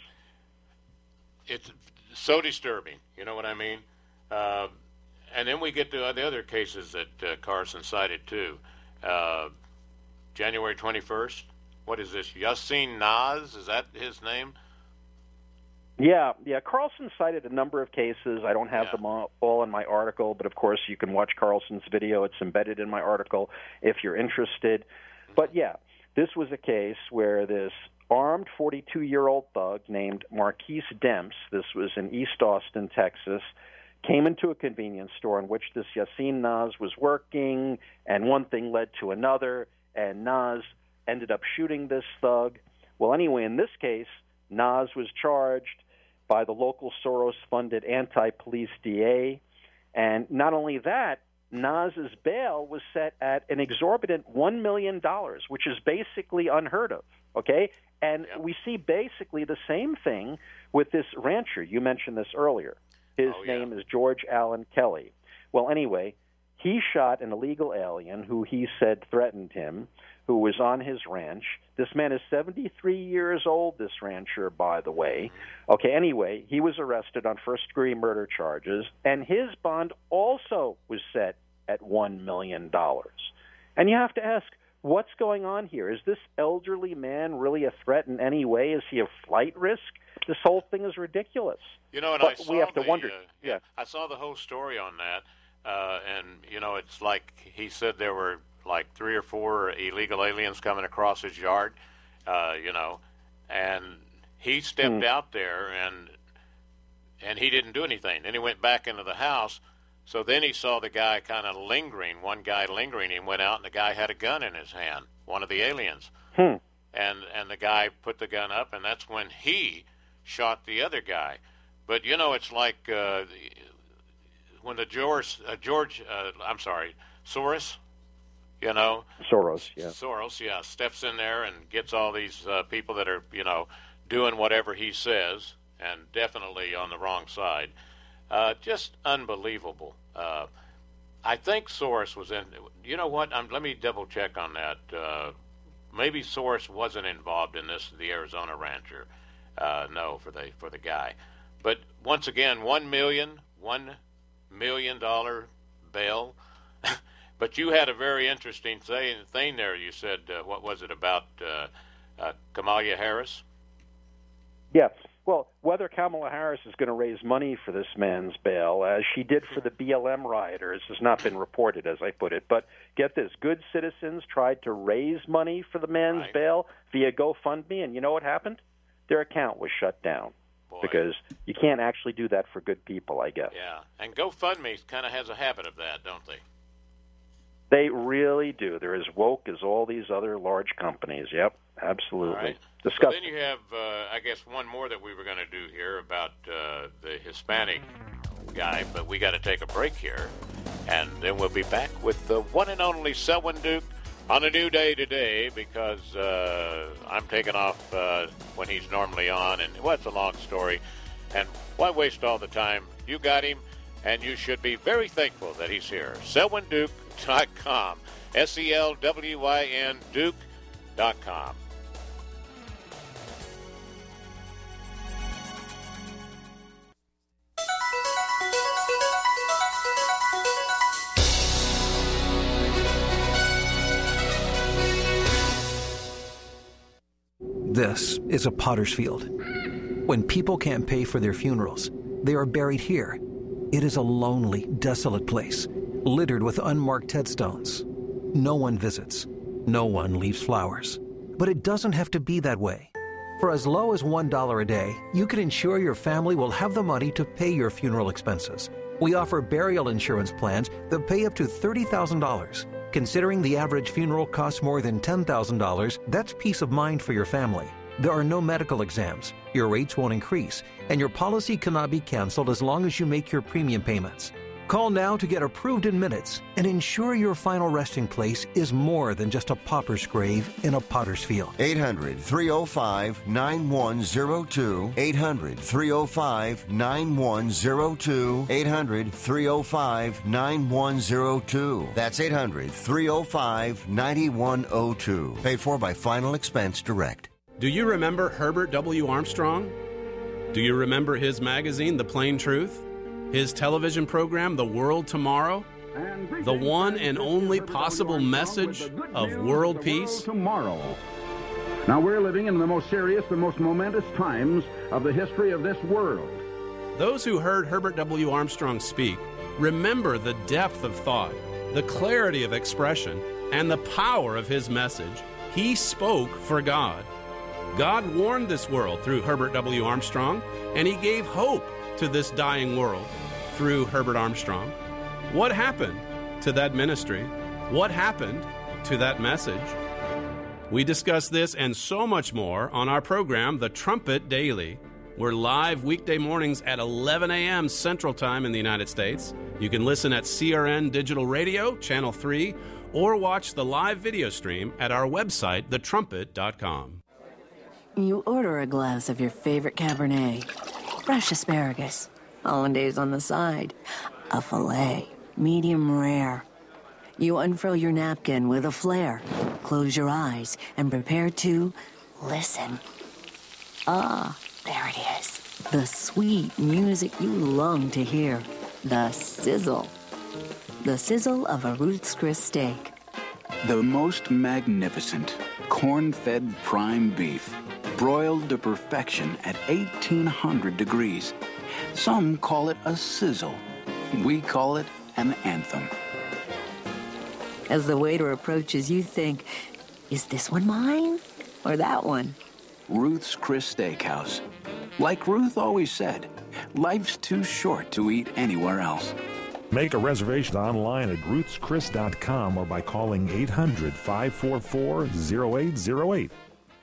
it's so disturbing. You know what I mean? Uh, and then we get to the other cases that uh, Carson cited, too. Uh, January twenty-first. What is this? Yasin Nas? Is that his name? Yeah, yeah. Carlson cited a number of cases. I don't have yeah. them all, all in my article, but of course you can watch Carlson's video. It's embedded in my article if you're interested. Mm-hmm. But yeah, this was a case where this armed forty-two-year-old thug named Marquise Demps, this was in East Austin, Texas, came into a convenience store in which this Yasin Nas was working, and one thing led to another, and Nas ended up shooting this thug. Well, anyway, in this case, Nas was charged by the local Soros-funded anti-police D A. And not only that, Nas's bail was set at an exorbitant one million dollars, which is basically unheard of, okay? And yep. we see basically the same thing with this rancher. You mentioned this earlier. His oh, yeah. name is George Allen Kelly. Well, anyway, he shot an illegal alien who he said threatened him, who was on his ranch. This man is seventy-three years old, this rancher, by the way. Okay, anyway, he was arrested on first-degree murder charges, and his bond also was set at one million dollars. And you have to ask, what's going on here? Is this elderly man really a threat in any way? Is he a flight risk? This whole thing is ridiculous. You know, and but I saw we have to the, wonder. Uh, yeah, I saw the whole story on that, uh, and you know, it's like he said there were like three or four illegal aliens coming across his yard, uh, you know, and he stepped mm. out there and and he didn't do anything. Then he went back into the house. So then he saw the guy kind of lingering. One guy lingering. He went out, and the guy had a gun in his hand. One of the aliens. Hmm. And and the guy put the gun up, and that's when he shot the other guy. But you know, it's like uh, when the George uh, George uh, I'm sorry, Soros. You know, Soros, yeah. Soros, yeah, steps in there and gets all these uh, people that are, you know, doing whatever he says, and definitely on the wrong side. Uh, just unbelievable. Uh, I think Soros was in. You know what? Um, let me double check on that. Uh, maybe Soros wasn't involved in this. The Arizona rancher, uh, no, for the for the guy. But once again, one million, one million dollar bail. But you had a very interesting thing, thing there. You said, uh, what was it about uh, uh, Kamala Harris? Yeah. Well, whether Kamala Harris is going to raise money for this man's bail, as she did for the B L M rioters, has not been reported, as I put it. But get this, good citizens tried to raise money for the man's right. bail via GoFundMe, and you know what happened? Their account was shut down. Boy. Because you can't actually do that for good people, I guess. Yeah, and GoFundMe kind of has a habit of that, don't they? They really do. They're as woke as all these other large companies. Yep, absolutely. All right. Disgusting. So then you have, uh, I guess, one more that we were going to do here about uh, the Hispanic guy, but we got to take a break here, and then we'll be back with the one and only Selwyn Duke on a new day today, because uh, I'm taking off uh, when he's normally on, and well, it's a long story, and why waste all the time? You got him, and you should be very thankful that he's here. Selwyn Duke dot com, S E L W Y N Duke dot com. This is a potter's field. When people can't pay for their funerals, they are buried here. It is a lonely, desolate place, littered with unmarked headstones. No one visits. No one leaves flowers. But it doesn't have to be that way. For as low as one dollar a day, you can ensure your family will have the money to pay your funeral expenses. We offer burial insurance plans that pay up to thirty thousand dollars. Considering the average funeral costs more than ten thousand dollars, that's peace of mind for your family. There are no medical exams, your rates won't increase, and your policy cannot be canceled as long as you make your premium payments. Call now to get approved in minutes and ensure your final resting place is more than just a pauper's grave in a potter's field. eight hundred, three oh five, nine one oh two. eight hundred, three oh five, nine one oh two. eight hundred, three oh five, nine one oh two. That's eight hundred, three oh five, nine one oh two. Paid for by Final Expense Direct. Do you remember Herbert W. Armstrong? Do you remember his magazine, The Plain Truth? His television program, The World Tomorrow? The one and only possible message of world peace? Tomorrow. Now we're living in the most serious, the most momentous times of the history of this world. Those who heard Herbert W. Armstrong speak remember the depth of thought, the clarity of expression, and the power of his message. He spoke for God. God warned this world through Herbert W. Armstrong, and he gave hope to this dying world through Herbert Armstrong. What happened to that ministry? What happened to that message? We discuss this and so much more on our program, The Trumpet Daily. We're live weekday mornings at eleven a.m. Central Time in the United States. You can listen at C R N Digital Radio, Channel three, or watch the live video stream at our website, the trumpet dot com. You order a glass of your favorite Cabernet, fresh asparagus, hollandaise on the side, a filet, medium rare. You unfurl your napkin with a flair, close your eyes, and prepare to listen. Ah, there it is. The sweet music you long to hear. The sizzle. The sizzle of a Ruth's Chris steak. The most magnificent corn-fed prime beef, broiled to perfection at eighteen hundred degrees. Some call it a sizzle. We call it an anthem. As the waiter approaches, you think, is this one mine or that one? Ruth's Chris Steakhouse. Like Ruth always said, life's too short to eat anywhere else. Make a reservation online at ruths chris dot com or by calling eight hundred, five four four, oh eight oh eight.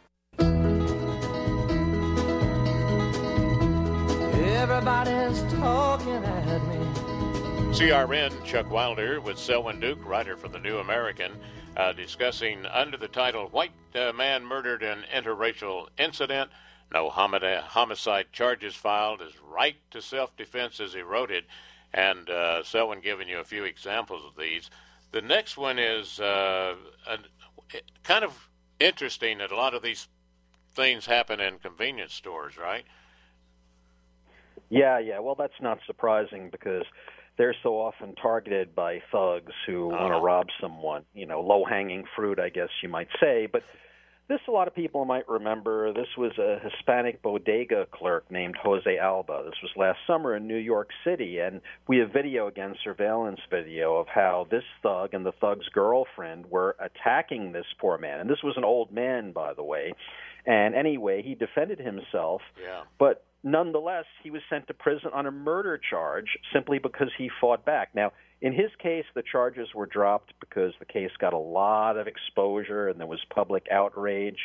Everybody's talking at me. C R N, Chuck Wilder with Selwyn Duke, writer for The New American, uh, discussing under the title, White uh, Man Murdered in Interracial Incident. No homicide charges filed. His right to self-defense is eroded. And uh, Selwyn giving you a few examples of these. The next one is uh, a, kind of interesting that a lot of these things happen in convenience stores, right? Yeah, yeah. Well, that's not surprising because they're so often targeted by thugs who uh-huh. want to rob someone. You know, low-hanging fruit, I guess you might say. But this, a lot of people might remember, this was a Hispanic bodega clerk named Jose Alba. This was last summer in New York City, and we have video, again, surveillance video of how this thug and the thug's girlfriend were attacking this poor man. And this was an old man, by the way. And anyway, he defended himself, yeah. but nonetheless, he was sent to prison on a murder charge simply because he fought back. Now, in his case, the charges were dropped because the case got a lot of exposure and there was public outrage.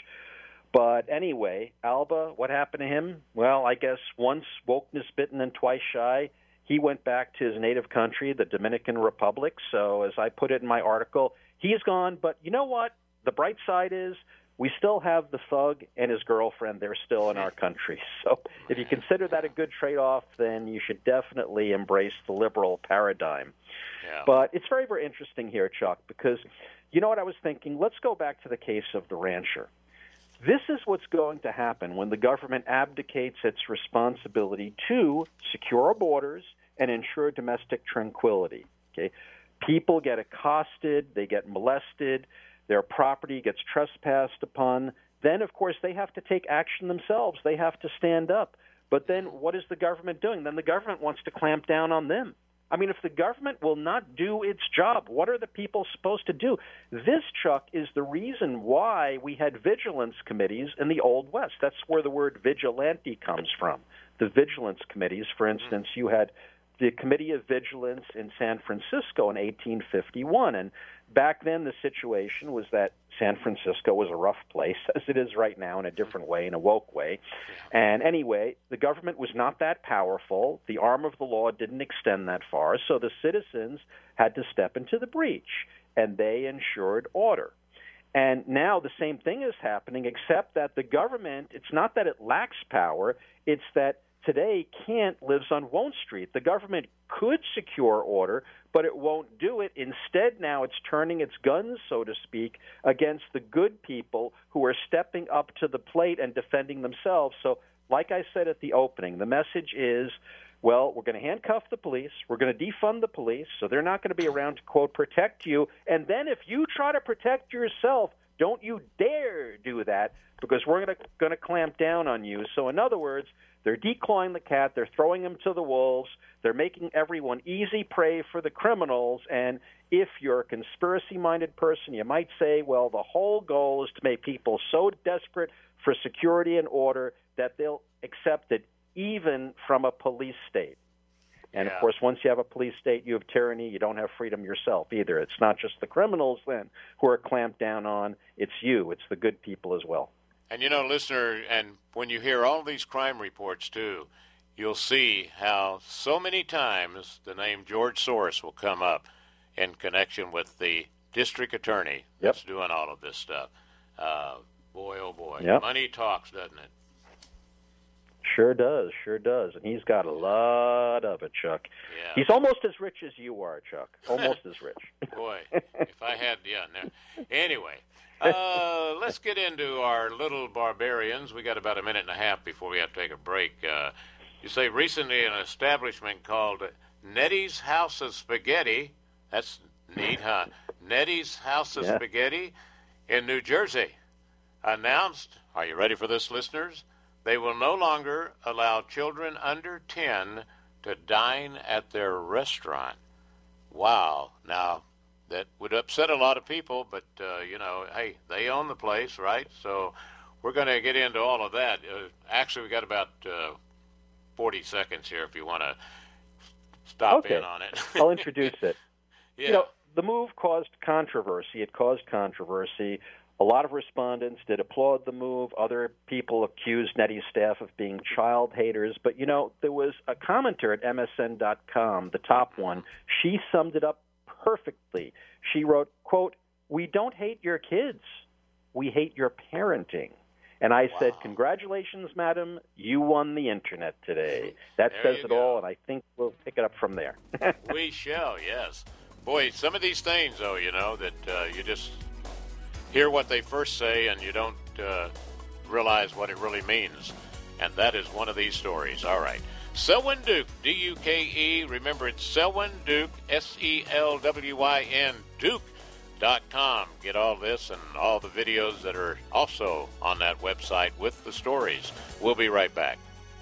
But anyway, Alba, what happened to him? Well, I guess once wokeness bitten and twice shy, he went back to his native country, the Dominican Republic. So as I put it in my article, he's gone. But you know what? The bright side is we still have the thug and his girlfriend. They're still in our country. So if you consider that a good trade-off, then you should definitely embrace the liberal paradigm. Yeah. But it's very, very interesting here, Chuck, because you know what I was thinking? Let's go back to the case of the rancher. This is what's going to happen when the government abdicates its responsibility to secure our borders and ensure domestic tranquility. Okay, people get accosted, they get molested, their property gets trespassed upon. Then, of course, they have to take action themselves. They have to stand up. But then what is the government doing? Then the government wants to clamp down on them. I mean, if the government will not do its job, what are the people supposed to do? This, Chuck, is the reason why we had vigilance committees in the Old West. That's where the word vigilante comes from. The vigilance committees, for instance, you had the Committee of Vigilance in San Francisco in eighteen fifty-one. And back then the situation was that San Francisco was a rough place, as it is right now in a different way, in a woke way. And anyway, the government was not that powerful. The arm of the law didn't extend that far, so the citizens had to step into the breach, and they ensured order. And now the same thing is happening, except that the government, it's not that it lacks power, it's that today can't lives on won't street. The government could secure order, but it won't do it. Instead, now it's turning its guns, so to speak, against the good people who are stepping up to the plate and defending themselves. So, like I said at the opening, the message is, well, we're going to handcuff the police, we're going to defund the police, so they're not going to be around to, quote, protect you. And then if you try to protect yourself, don't you dare do that, because we're going to, going to clamp down on you. So, in other words, they're declawing the cat, they're throwing him to the wolves, they're making everyone easy prey for the criminals, and if you're a conspiracy-minded person, you might say, well, the whole goal is to make people so desperate for security and order that they'll accept it even from a police state. And, yeah. of course, once you have a police state, you have tyranny, you don't have freedom yourself either. It's not just the criminals, then, who are clamped down on. It's you. It's the good people as well. And, you know, listener, and when you hear all these crime reports, too, you'll see how so many times the name George Soros will come up in connection with the district attorney yep. that's doing all of this stuff. Uh, boy, oh, boy. Yep. Money talks, doesn't it? Sure does, sure does. And he's got a lot of it, Chuck. Yeah. He's almost as rich as you are, Chuck. Almost as rich. Boy, if I had, yeah. No. Anyway, uh, let's get into our little barbarians. We got about a minute and a half before we have to take a break. Uh, you say recently an establishment called Nettie's House of Spaghetti, that's Neat, huh? Nettie's House of Yeah. Spaghetti in New Jersey announced, are you ready for this, listeners? They will no longer allow children under ten to dine at their restaurant. Wow. Now, that would upset a lot of people, but, uh, you know, hey, they own the place, right? So we're going to get into all of that. Uh, actually, we got about uh, forty seconds here if you want to stop okay. in on it. I'll introduce it. Yeah. You know, the move caused controversy. It caused controversy. A lot of respondents did applaud the move. Other people accused Nettie's staff of being child haters. But, you know, there was a commenter at M S N dot com, the top one. She summed it up perfectly. She wrote, quote, "We don't hate your kids. We hate your parenting." And I wow. said, "Congratulations, madam. You won the Internet today." That there says it go. all, and I think we'll pick it up from there. We shall, yes. Boy, some of these things, though, you know, that uh, you just hear what they first say and you don't uh, realize what it really means. And that is one of these stories. All right. Selwyn Duke, D U K E. Remember, it's Selwyn Duke, S E L W Y N, Duke dot com. Get all this and all the videos that are also on that website with the stories. We'll be right back.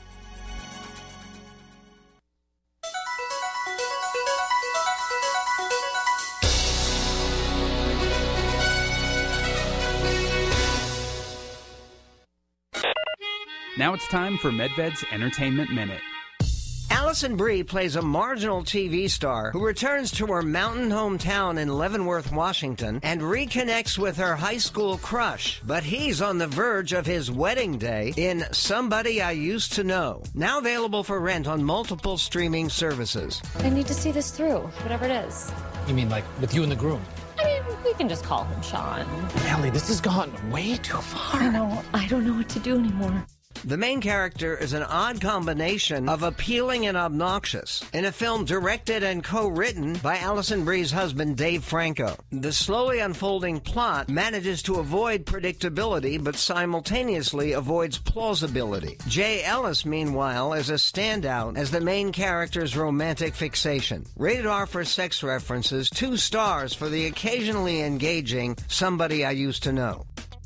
Now it's time for MedVed's Entertainment Minute. Alison Brie plays a marginal T V star who returns to her mountain hometown in Leavenworth, Washington, and reconnects with her high school crush. But he's on the verge of his wedding day in Somebody I Used to Know. Now available for rent on multiple streaming services. I need to see this through, whatever it is. You mean like with you and the groom? I mean, we can just call him Sean. Ellie, this has gone way too far. I know. I don't know what to do anymore. The main character is an odd combination of appealing and obnoxious in a film directed and co-written by Alison Brie's husband, Dave Franco. The slowly unfolding plot manages to avoid predictability but simultaneously avoids plausibility. Jay Ellis, meanwhile, is a standout as the main character's romantic fixation. Rated R for sex references, two stars for the occasionally engaging Somebody I Used to Know.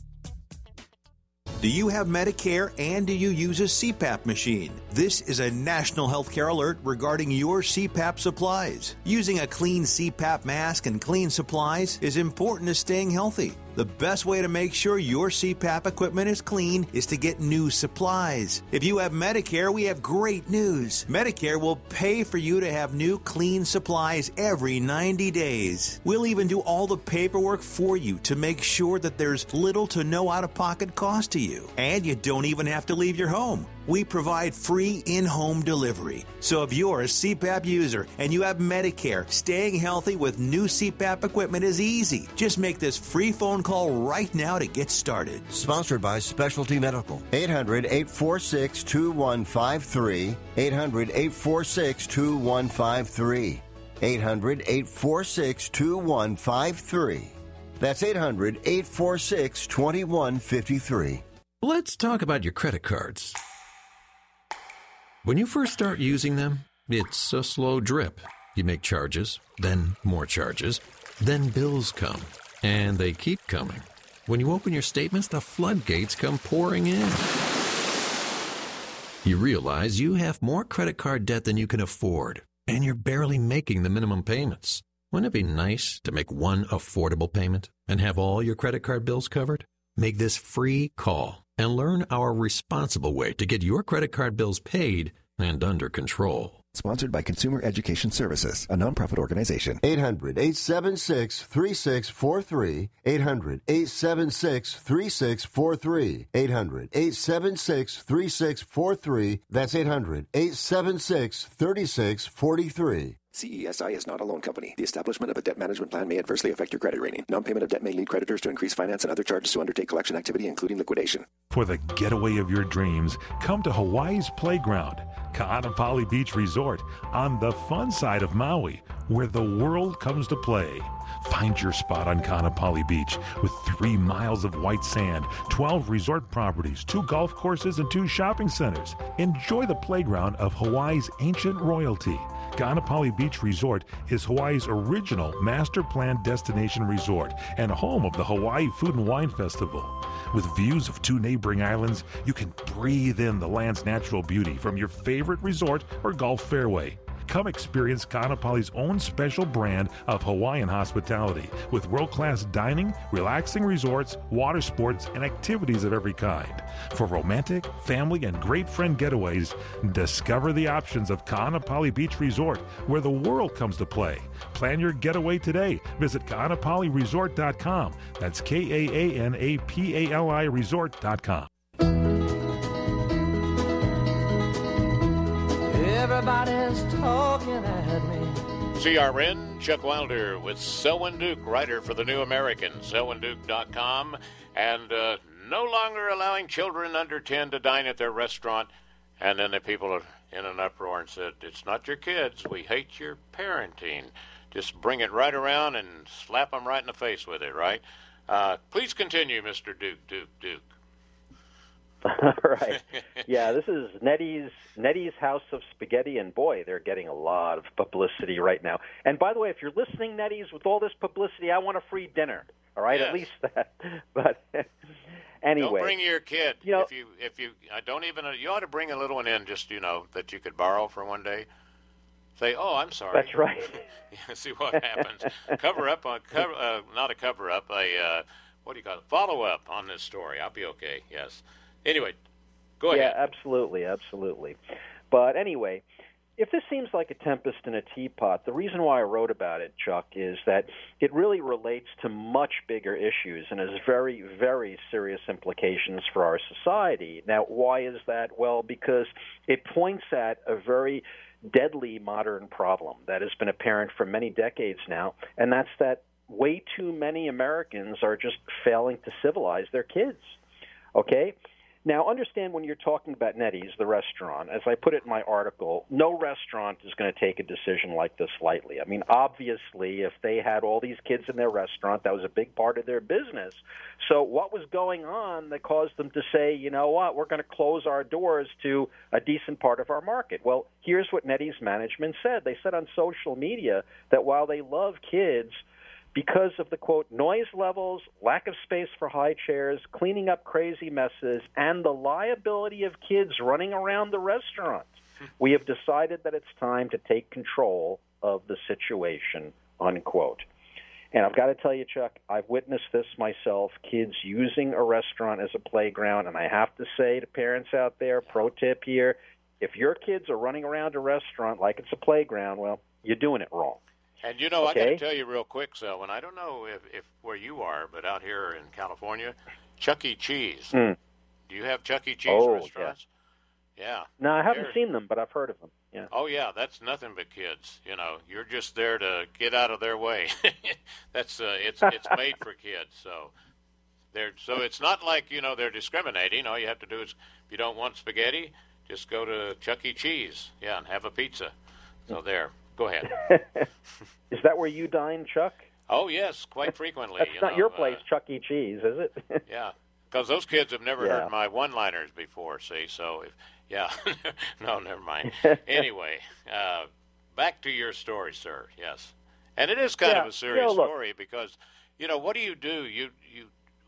Do you have Medicare and do you use a C PAP machine? This is a national healthcare alert regarding your C PAP supplies. Using a clean C PAP mask and clean supplies is important to staying healthy. The best way to make sure your C PAP equipment is clean is to get new supplies. If you have Medicare, we have great news. Medicare will pay for you to have new clean supplies every ninety days. We'll even do all the paperwork for you to make sure that there's little to no out-of-pocket cost to you. And you don't even have to leave your home. We provide free in-home delivery. So if you're a C PAP user and you have Medicare, staying healthy with new C PAP equipment is easy. Just make this free phone call right now to get started. Sponsored by Specialty Medical. eight hundred, eight four six, two one five three. eight hundred, eight four six, two one five three. eight hundred, eight four six, two one five three. That's eight hundred, eight four six, two one five three. Let's talk about your credit cards. When you first start using them, it's a slow drip. You make charges, then more charges, then bills come, and they keep coming. When you open your statements, the floodgates come pouring in. You realize you have more credit card debt than you can afford, and you're barely making the minimum payments. Wouldn't it be nice to make one affordable payment and have all your credit card bills covered? Make this free call and learn our responsible way to get your credit card bills paid and under control. Sponsored by Consumer Education Services, a nonprofit organization. eight hundred, eight seven six, three six four three. eight hundred, eight seven six, three six four three. eight hundred, eight seven six, three six four three. That's eight hundred, eight seven six, three six four three. C E S I is not a loan company. The establishment of a debt management plan may adversely affect your credit rating. Non-payment of debt may lead creditors to increase finance and other charges to undertake collection activity, including liquidation. For the getaway of your dreams, come to Hawaii's Playground, Ka'anapali Beach Resort, on the fun side of Maui, where the world comes to play. Find your spot on Ka'anapali Beach with three miles of white sand, twelve resort properties, two golf courses, and two shopping centers. Enjoy the playground of Hawaii's ancient royalty. Ganapali Beach Resort is Hawaii's original master planned destination resort and home of the Hawaii Food and Wine Festival. With views of two neighboring islands, you can breathe in the land's natural beauty from your favorite resort or Gulf fairway. Come experience Ganapali's own special brand of Hawaiian hospitality with world-class dining, relaxing resorts, water sports, and activities of every kind. For romantic, family, and great friend getaways, discover the options of Ganapali Beach Resort, where the world comes to play. Plan your getaway today. Visit Ganapali Resort dot com. That's K A A N A P A L I Resort dot com. Everybody's talking at me. C R N, Chuck Wilder with Selwyn Duke, writer for The New American, Selwyn Duke dot com, and uh, no longer allowing children under ten to dine at their restaurant. And then the people are in an uproar and said, it's not your kids, we hate your parenting. Just bring it right around and slap them right in the face with it, right? Uh, please continue, Mister Duke, Duke, Duke. Right. Yeah, this is Nettie's Nettie's House of Spaghetti, and boy, they're getting a lot of publicity right now. And by the way, if you're listening, Nettie's, with all this publicity, I want a free dinner. All right, yes. At least that. But anyway, don't bring your kid. You know, if you if you I don't even you ought to bring a little one in, just you know that you could borrow for one day. Say, oh, I'm sorry. That's right. See what happens. Cover up on cover, uh, not a cover up, a uh, what do you call it? Follow up on this story. I'll be okay. Yes. Anyway, go ahead. Yeah, absolutely, absolutely. But anyway, if this seems like a tempest in a teapot, the reason why I wrote about it, Chuck, is that it really relates to much bigger issues and has very, very serious implications for our society. Now, why is that? Well, because it points at a very deadly modern problem that has been apparent for many decades now, and that's that way too many Americans are just failing to civilize their kids. Okay? Now, understand when you're talking about Nettie's, the restaurant, as I put it in my article, no restaurant is going to take a decision like this lightly. I mean, obviously, if they had all these kids in their restaurant, that was a big part of their business. So what was going on that caused them to say, you know what, we're going to close our doors to a decent part of our market? Well, here's what Nettie's management said. They said on social media that while they love kids, because of the, quote, noise levels, lack of space for high chairs, cleaning up crazy messes, and the liability of kids running around the restaurant, we have decided that it's time to take control of the situation, unquote. And I've got to tell you, Chuck, I've witnessed this myself, kids using a restaurant as a playground, and I have to say to parents out there, pro tip here, if your kids are running around a restaurant like it's a playground, well, you're doing it wrong. And, you know, okay. I got to tell you real quick, Selwyn, I don't know if, if where you are, but out here in California, Chuck E. Cheese. Mm. Do you have Chuck E. Cheese oh, restaurants? Yeah. yeah. No, I haven't They're, seen them, but I've heard of them. Yeah. Oh, yeah, that's nothing but kids. You know, you're just there to get out of their way. That's uh, it's it's made for kids. So they're so it's not like, you know, they're discriminating. All you have to do is, if you don't want spaghetti, just go to Chuck E. Cheese. Yeah, and have a pizza. So there. Go ahead. Is that where you dine, Chuck? Oh, yes, quite frequently. That's you not know, your place, uh, Chuck E. Cheese, is it? Yeah, because those kids have never yeah. heard my one-liners before, see? So, if, yeah. No, never mind. Anyway, uh, back to your story, sir. Yes. And it is kind yeah. of a serious you know, look, story because, you know, what do you do? You, you,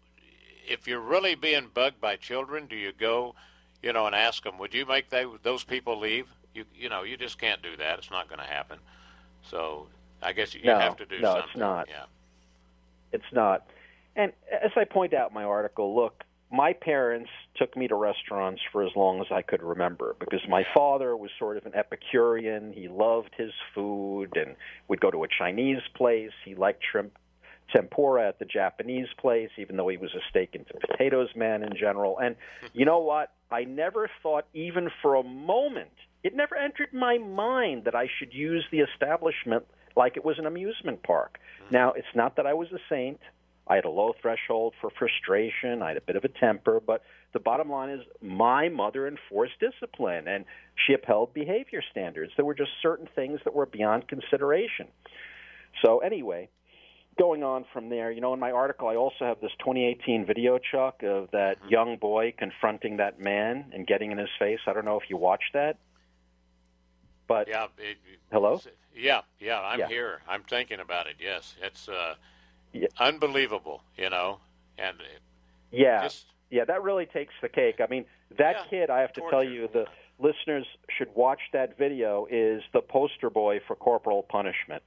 if you're really being bugged by children, do you go, you know, and ask them, would you make they, those people leave? You you know, you just can't do that. It's not going to happen. So I guess you, you no, have to do no, something. No, it's not. Yeah. It's not. And as I point out in my article, look, my parents took me to restaurants for as long as I could remember because my father was sort of an Epicurean. He loved his food, and we'd go to a Chinese place. He liked shrimp tempura at the Japanese place, even though he was a steak and potatoes man in general. And you know what? I never thought even for a moment, it never entered my mind that I should use the establishment like it was an amusement park. Mm-hmm. Now, it's not that I was a saint. I had a low threshold for frustration. I had a bit of a temper. But the bottom line is my mother enforced discipline, and she upheld behavior standards. There were just certain things that were beyond consideration. So anyway, going on from there, you know, in my article, I also have this twenty eighteen video, Chuck, of that mm-hmm. young boy confronting that man and getting in his face. I don't know if you watched that. But yeah, it, hello? Yeah, yeah, I'm yeah. here. I'm thinking about it, yes. It's uh, yeah. unbelievable, you know. And it Yeah, just, yeah, that really takes the cake. I mean, that yeah, kid, I have to torture. tell you, the listeners should watch that video, is the poster boy for corporal punishment.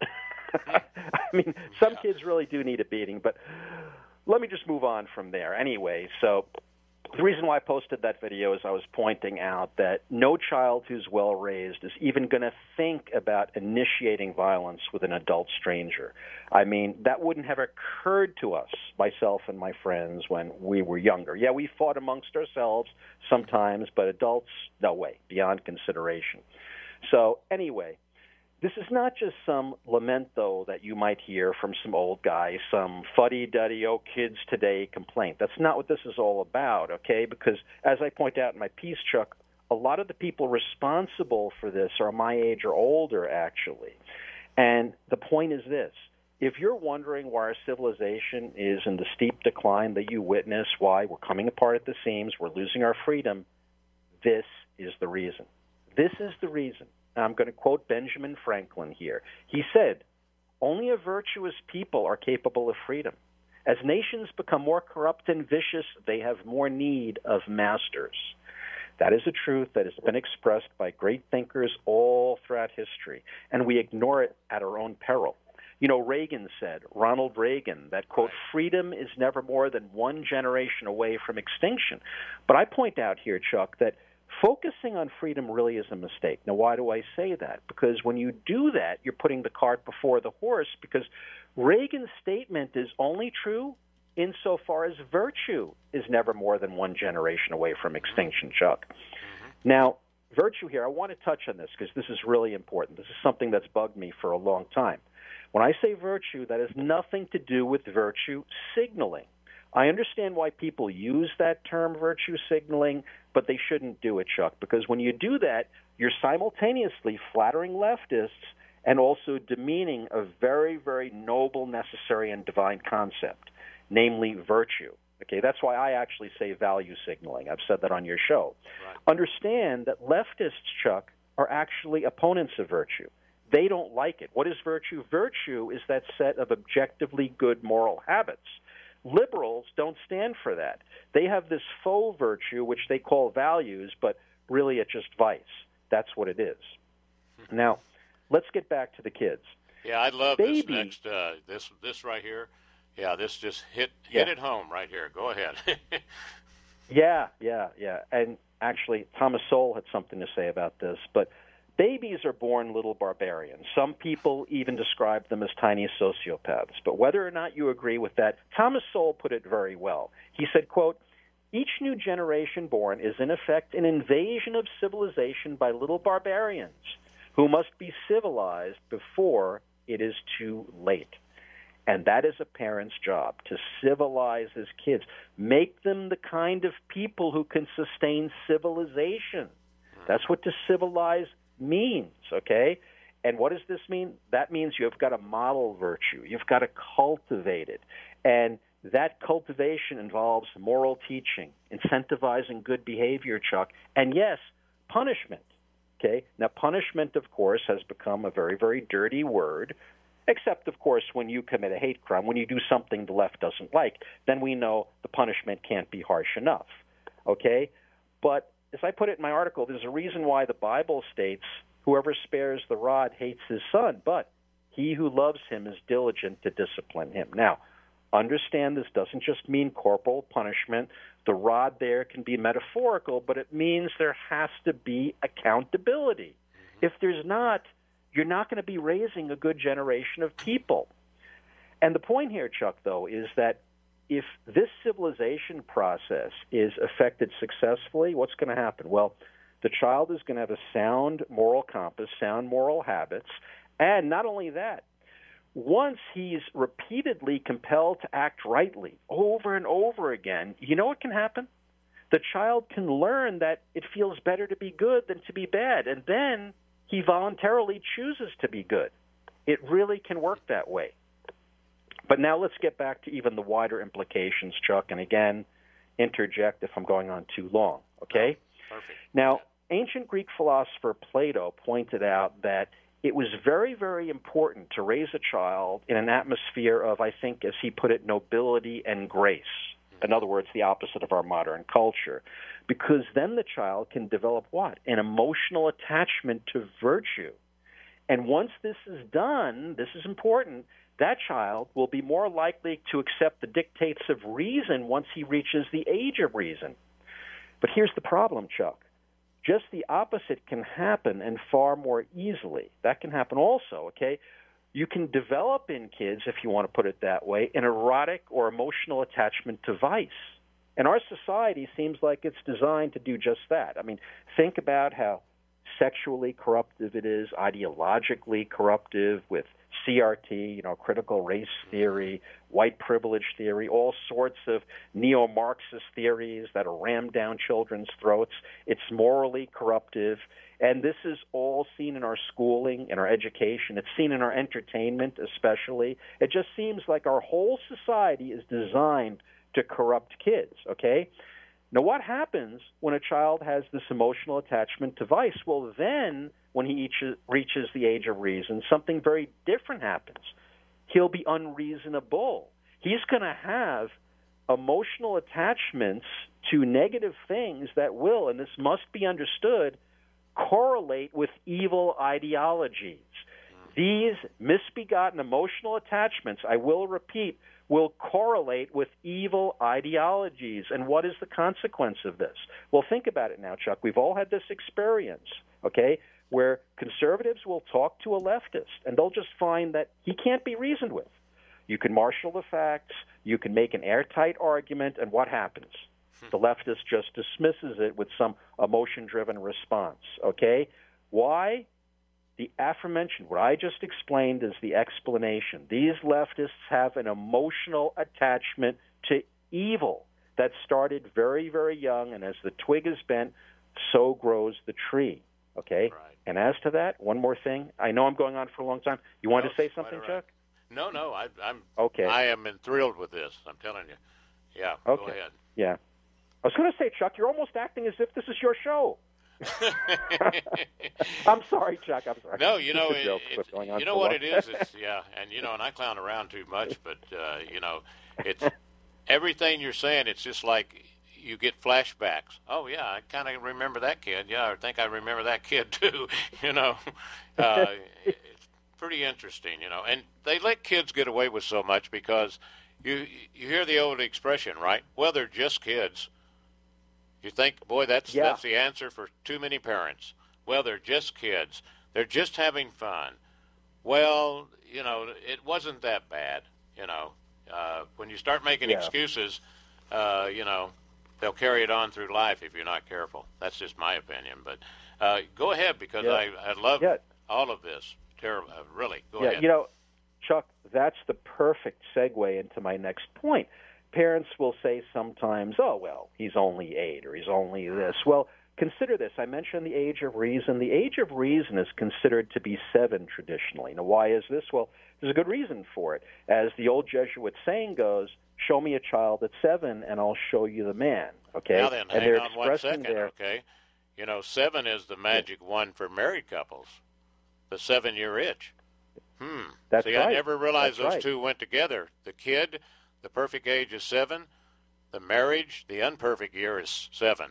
I mean, some yeah. kids really do need a beating, but let me just move on from there. Anyway, so the reason why I posted that video is I was pointing out that no child who's well raised is even going to think about initiating violence with an adult stranger. I mean, that wouldn't have occurred to us, myself and my friends, when we were younger. Yeah, we fought amongst ourselves sometimes, but adults, no way, beyond consideration. So anyway, this is not just some lamento that you might hear from some old guy, some fuddy-duddy, oh, kids today complaint. That's not what this is all about, okay? Because as I point out in my piece, Chuck, a lot of the people responsible for this are my age or older, actually. And the point is this. If you're wondering why our civilization is in the steep decline that you witness, why we're coming apart at the seams, we're losing our freedom, this is the reason. This is the reason. I'm going to quote Benjamin Franklin here. He said, "Only a virtuous people are capable of freedom. As nations become more corrupt and vicious, they have more need of masters." That is a truth that has been expressed by great thinkers all throughout history, and we ignore it at our own peril. You know, Reagan said, Ronald Reagan, that, quote, freedom is never more than one generation away from extinction. But I point out here, Chuck, that focusing on freedom really is a mistake. Now, why do I say that? Because when you do that, you're putting the cart before the horse, because Reagan's statement is only true insofar as virtue is never more than one generation away from extinction, Chuck. Mm-hmm. Now, virtue here, I want to touch on this because this is really important. This is something that's bugged me for a long time. When I say virtue, that has nothing to do with virtue signaling. I understand why people use that term, virtue signaling, but they shouldn't do it, Chuck, because when you do that, you're simultaneously flattering leftists and also demeaning a very, very noble, necessary, and divine concept, namely virtue. Okay, that's why I actually say value signaling. I've said that on your show. Right. Understand that leftists, Chuck, are actually opponents of virtue. They don't like it. What is virtue? Virtue is that set of objectively good moral habits. Liberals don't stand for that. They have this faux virtue, which they call values, but really it's just vice. That's what it is. Now, let's get back to the kids. Yeah, I love Baby. this next, uh, this this right here. Yeah, this just hit Yeah. hit it home right here. Go ahead. Yeah, yeah, yeah. And actually, Thomas Sowell had something to say about this, but babies are born little barbarians. Some people even describe them as tiny sociopaths. But whether or not you agree with that, Thomas Sowell put it very well. He said, quote, "Each new generation born is in effect an invasion of civilization by little barbarians who must be civilized before it is too late." And that is a parent's job, to civilize his kids. Make them the kind of people who can sustain civilization. That's what to civilize means, okay? And what does this mean? That means you've got to model virtue. You've got to cultivate it. And that cultivation involves moral teaching, incentivizing good behavior, Chuck, and yes, punishment, okay? Now, punishment, of course, has become a very, very dirty word, except, of course, when you commit a hate crime, when you do something the left doesn't like, then we know the punishment can't be harsh enough, okay? But as I put it in my article, there's a reason why the Bible states, whoever spares the rod hates his son, but he who loves him is diligent to discipline him. Now, understand this doesn't just mean corporal punishment. The rod there can be metaphorical, but it means there has to be accountability. If there's not, you're not going to be raising a good generation of people. And the point here, Chuck, though, is that if this civilization process is affected successfully, what's going to happen? Well, the child is going to have a sound moral compass, sound moral habits, and not only that, once he's repeatedly compelled to act rightly over and over again, you know what can happen? The child can learn that it feels better to be good than to be bad, and then he voluntarily chooses to be good. It really can work that way. But now let's get back to even the wider implications, Chuck, and again, interject if I'm going on too long, okay? Perfect. Now, ancient Greek philosopher Plato pointed out that it was very, very important to raise a child in an atmosphere of, I think, as he put it, nobility and grace. In other words, the opposite of our modern culture. Because then the child can develop what? An emotional attachment to virtue. And once this is done, this is important, that child will be more likely to accept the dictates of reason once he reaches the age of reason. But here's the problem, Chuck. Just the opposite can happen, and far more easily. That can happen also, okay? You can develop in kids, if you want to put it that way, an erotic or emotional attachment to vice. And our society seems like it's designed to do just that. I mean, think about how sexually corruptive it is, ideologically corruptive with C R T, you know, critical race theory, white privilege theory, all sorts of neo-Marxist theories that are rammed down children's throats. It's morally corruptive. And this is all seen in our schooling, in our education. It's seen in our entertainment especially. It just seems like our whole society is designed to corrupt kids, okay? Now, what happens when a child has this emotional attachment to vice? Well, then, when he each, reaches the age of reason, something very different happens. He'll be unreasonable. He's going to have emotional attachments to negative things that will, and this must be understood, correlate with evil ideologies. These misbegotten emotional attachments, I will repeat, will correlate with evil ideologies. And what is the consequence of this? Well, think about it now, Chuck. We've all had this experience, okay, where conservatives will talk to a leftist, and they'll just find that he can't be reasoned with. You can marshal the facts, you can make an airtight argument, and what happens? The leftist just dismisses it with some emotion-driven response, okay? Why? The aforementioned, what I just explained, is the explanation. These leftists have an emotional attachment to evil that started very, very young, and as the twig is bent, so grows the tree, okay? Right. And as to that, one more thing. I know I'm going on for a long time. You want no, to say something, right. Chuck? No, no, I, I'm okay. I am thrilled with this, I'm telling you. Yeah, okay. Go ahead. Yeah. I was going to say, Chuck, you're almost acting as if this is your show. I'm sorry, Chuck. I'm sorry. No, you know, it, it, it, you know what it is. It's, yeah, and you know, and I clown around too much, but uh, you know, it's everything you're saying. It's just like you get flashbacks. Oh yeah, I kind of remember that kid. Yeah, I think I remember that kid too. You know, uh, it's pretty interesting. You know, and they let kids get away with so much because you you hear the old expression, right? Well, they're just kids. You think, boy, that's yeah. that's the answer for too many parents. Well, they're just kids. They're just having fun. Well, you know, it wasn't that bad, you know. Uh, when you start making yeah. excuses, uh, you know, they'll carry it on through life if you're not careful. That's just my opinion. But uh, go ahead, because yeah. I, I love yeah. all of this. Terrible, uh, really. Go yeah, ahead. You know, Chuck, that's the perfect segue into my next point. Parents will say sometimes, oh, well, he's only eight or he's only this. Well, consider this. I mentioned the age of reason. The age of reason is considered to be seven traditionally. Now, why is this? Well, there's a good reason for it. As the old Jesuit saying goes, show me a child at seven and I'll show you the man. Okay? Now then, and hang they're on one second, their... okay? You know, seven is the magic yeah. one for married couples, the seven-year itch. Hmm. That's See, right. I never realized That's those right. two went together. The kid, the perfect age is seven. The marriage, the unperfect year is seven.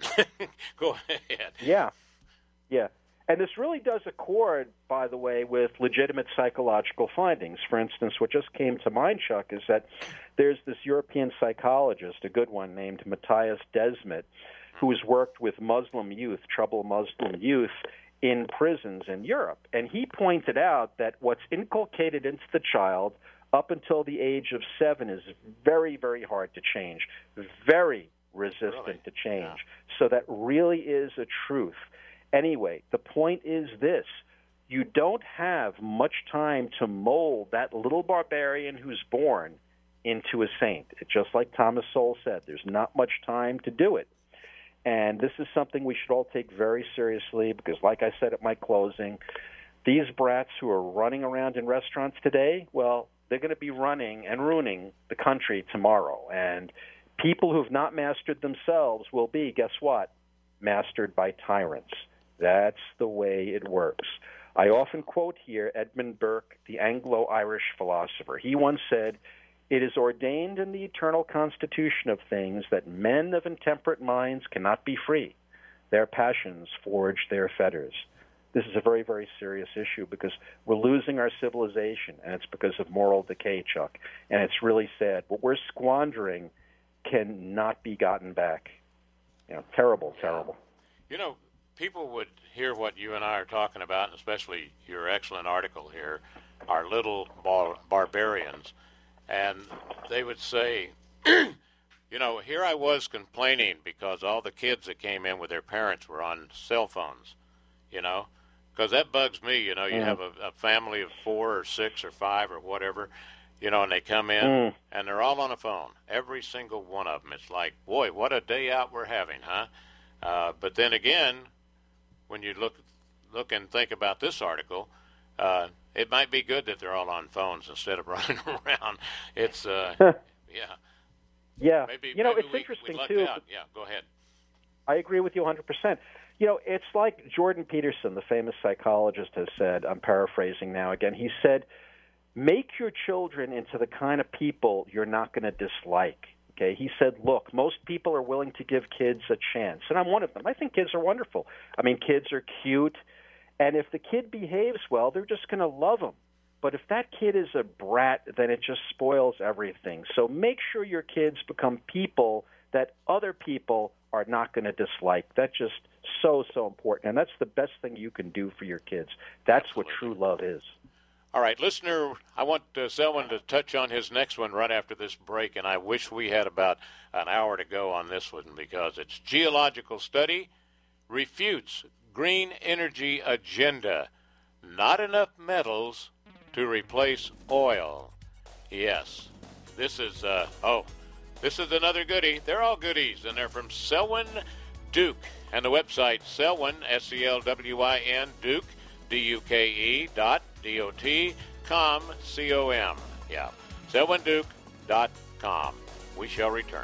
Go ahead. Yeah. Yeah. And this really does accord, by the way, with legitimate psychological findings. For instance, what just came to mind, Chuck, is that there's this European psychologist, a good one, named Matthias Desmet, who has worked with Muslim youth, troubled Muslim youth, in prisons in Europe. And he pointed out that what's inculcated into the child up until the age of seven is very, very hard to change, very resistant really? to change. Yeah. So that really is a truth. Anyway, the point is this. You don't have much time to mold that little barbarian who's born into a saint. It's just like Thomas Sowell said, there's not much time to do it. And this is something we should all take very seriously because, like I said at my closing, these brats who are running around in restaurants today, well, they're going to be running and ruining the country tomorrow. And people who have not mastered themselves will be, guess what, mastered by tyrants. That's the way it works. I often quote here Edmund Burke, the Anglo-Irish philosopher. He once said, "It is ordained in the eternal constitution of things that men of intemperate minds cannot be free. Their passions forge their fetters." This is a very, very serious issue because we're losing our civilization, and it's because of moral decay, Chuck. And it's really sad. What we're squandering cannot be gotten back. You know, terrible, terrible. You know, people would hear what you and I are talking about, and especially your excellent article here, our little bar- barbarians, and they would say, you know, here I was complaining because all the kids that came in with their parents were on cell phones, you know, because that bugs me. You know, you mm. have a, a family of four or six or five or whatever, you know, and they come in mm. and they're all on a phone, every single one of them. It's like, boy, what a day out we're having, huh? Uh, but then again, when you look look and think about this article, uh, it might be good that they're all on phones instead of running around. It's, uh, yeah. Yeah. Maybe, you know, maybe it's we, interesting, we too. Out. Yeah, go ahead. I agree with you one hundred percent. You know, it's like Jordan Peterson, the famous psychologist, has said, I'm paraphrasing now again, he said, make your children into the kind of people you're not going to dislike. Okay, he said, look, most people are willing to give kids a chance, and I'm one of them. I think kids are wonderful. I mean, kids are cute, and if the kid behaves well, they're just going to love him. But if that kid is a brat, then it just spoils everything. So make sure your kids become people that other people are not going to dislike. That's just so, so important, and that's the best thing you can do for your kids. That's Absolutely. What true love is. All right, listener, I want uh, Selwyn to touch on his next one right after this break, and I wish we had about an hour to go on this one because it's Geological Study Refutes Green Energy Agenda. Not enough metals to replace oil. Yes, this is, uh, oh, this is another goodie. They're all goodies, and they're from Selwyn Duke. And the website, Selwyn, S E L W I N, Duke, D U K E dot D O T, com, C O M. Yeah, selwyn duke dot com. We shall return.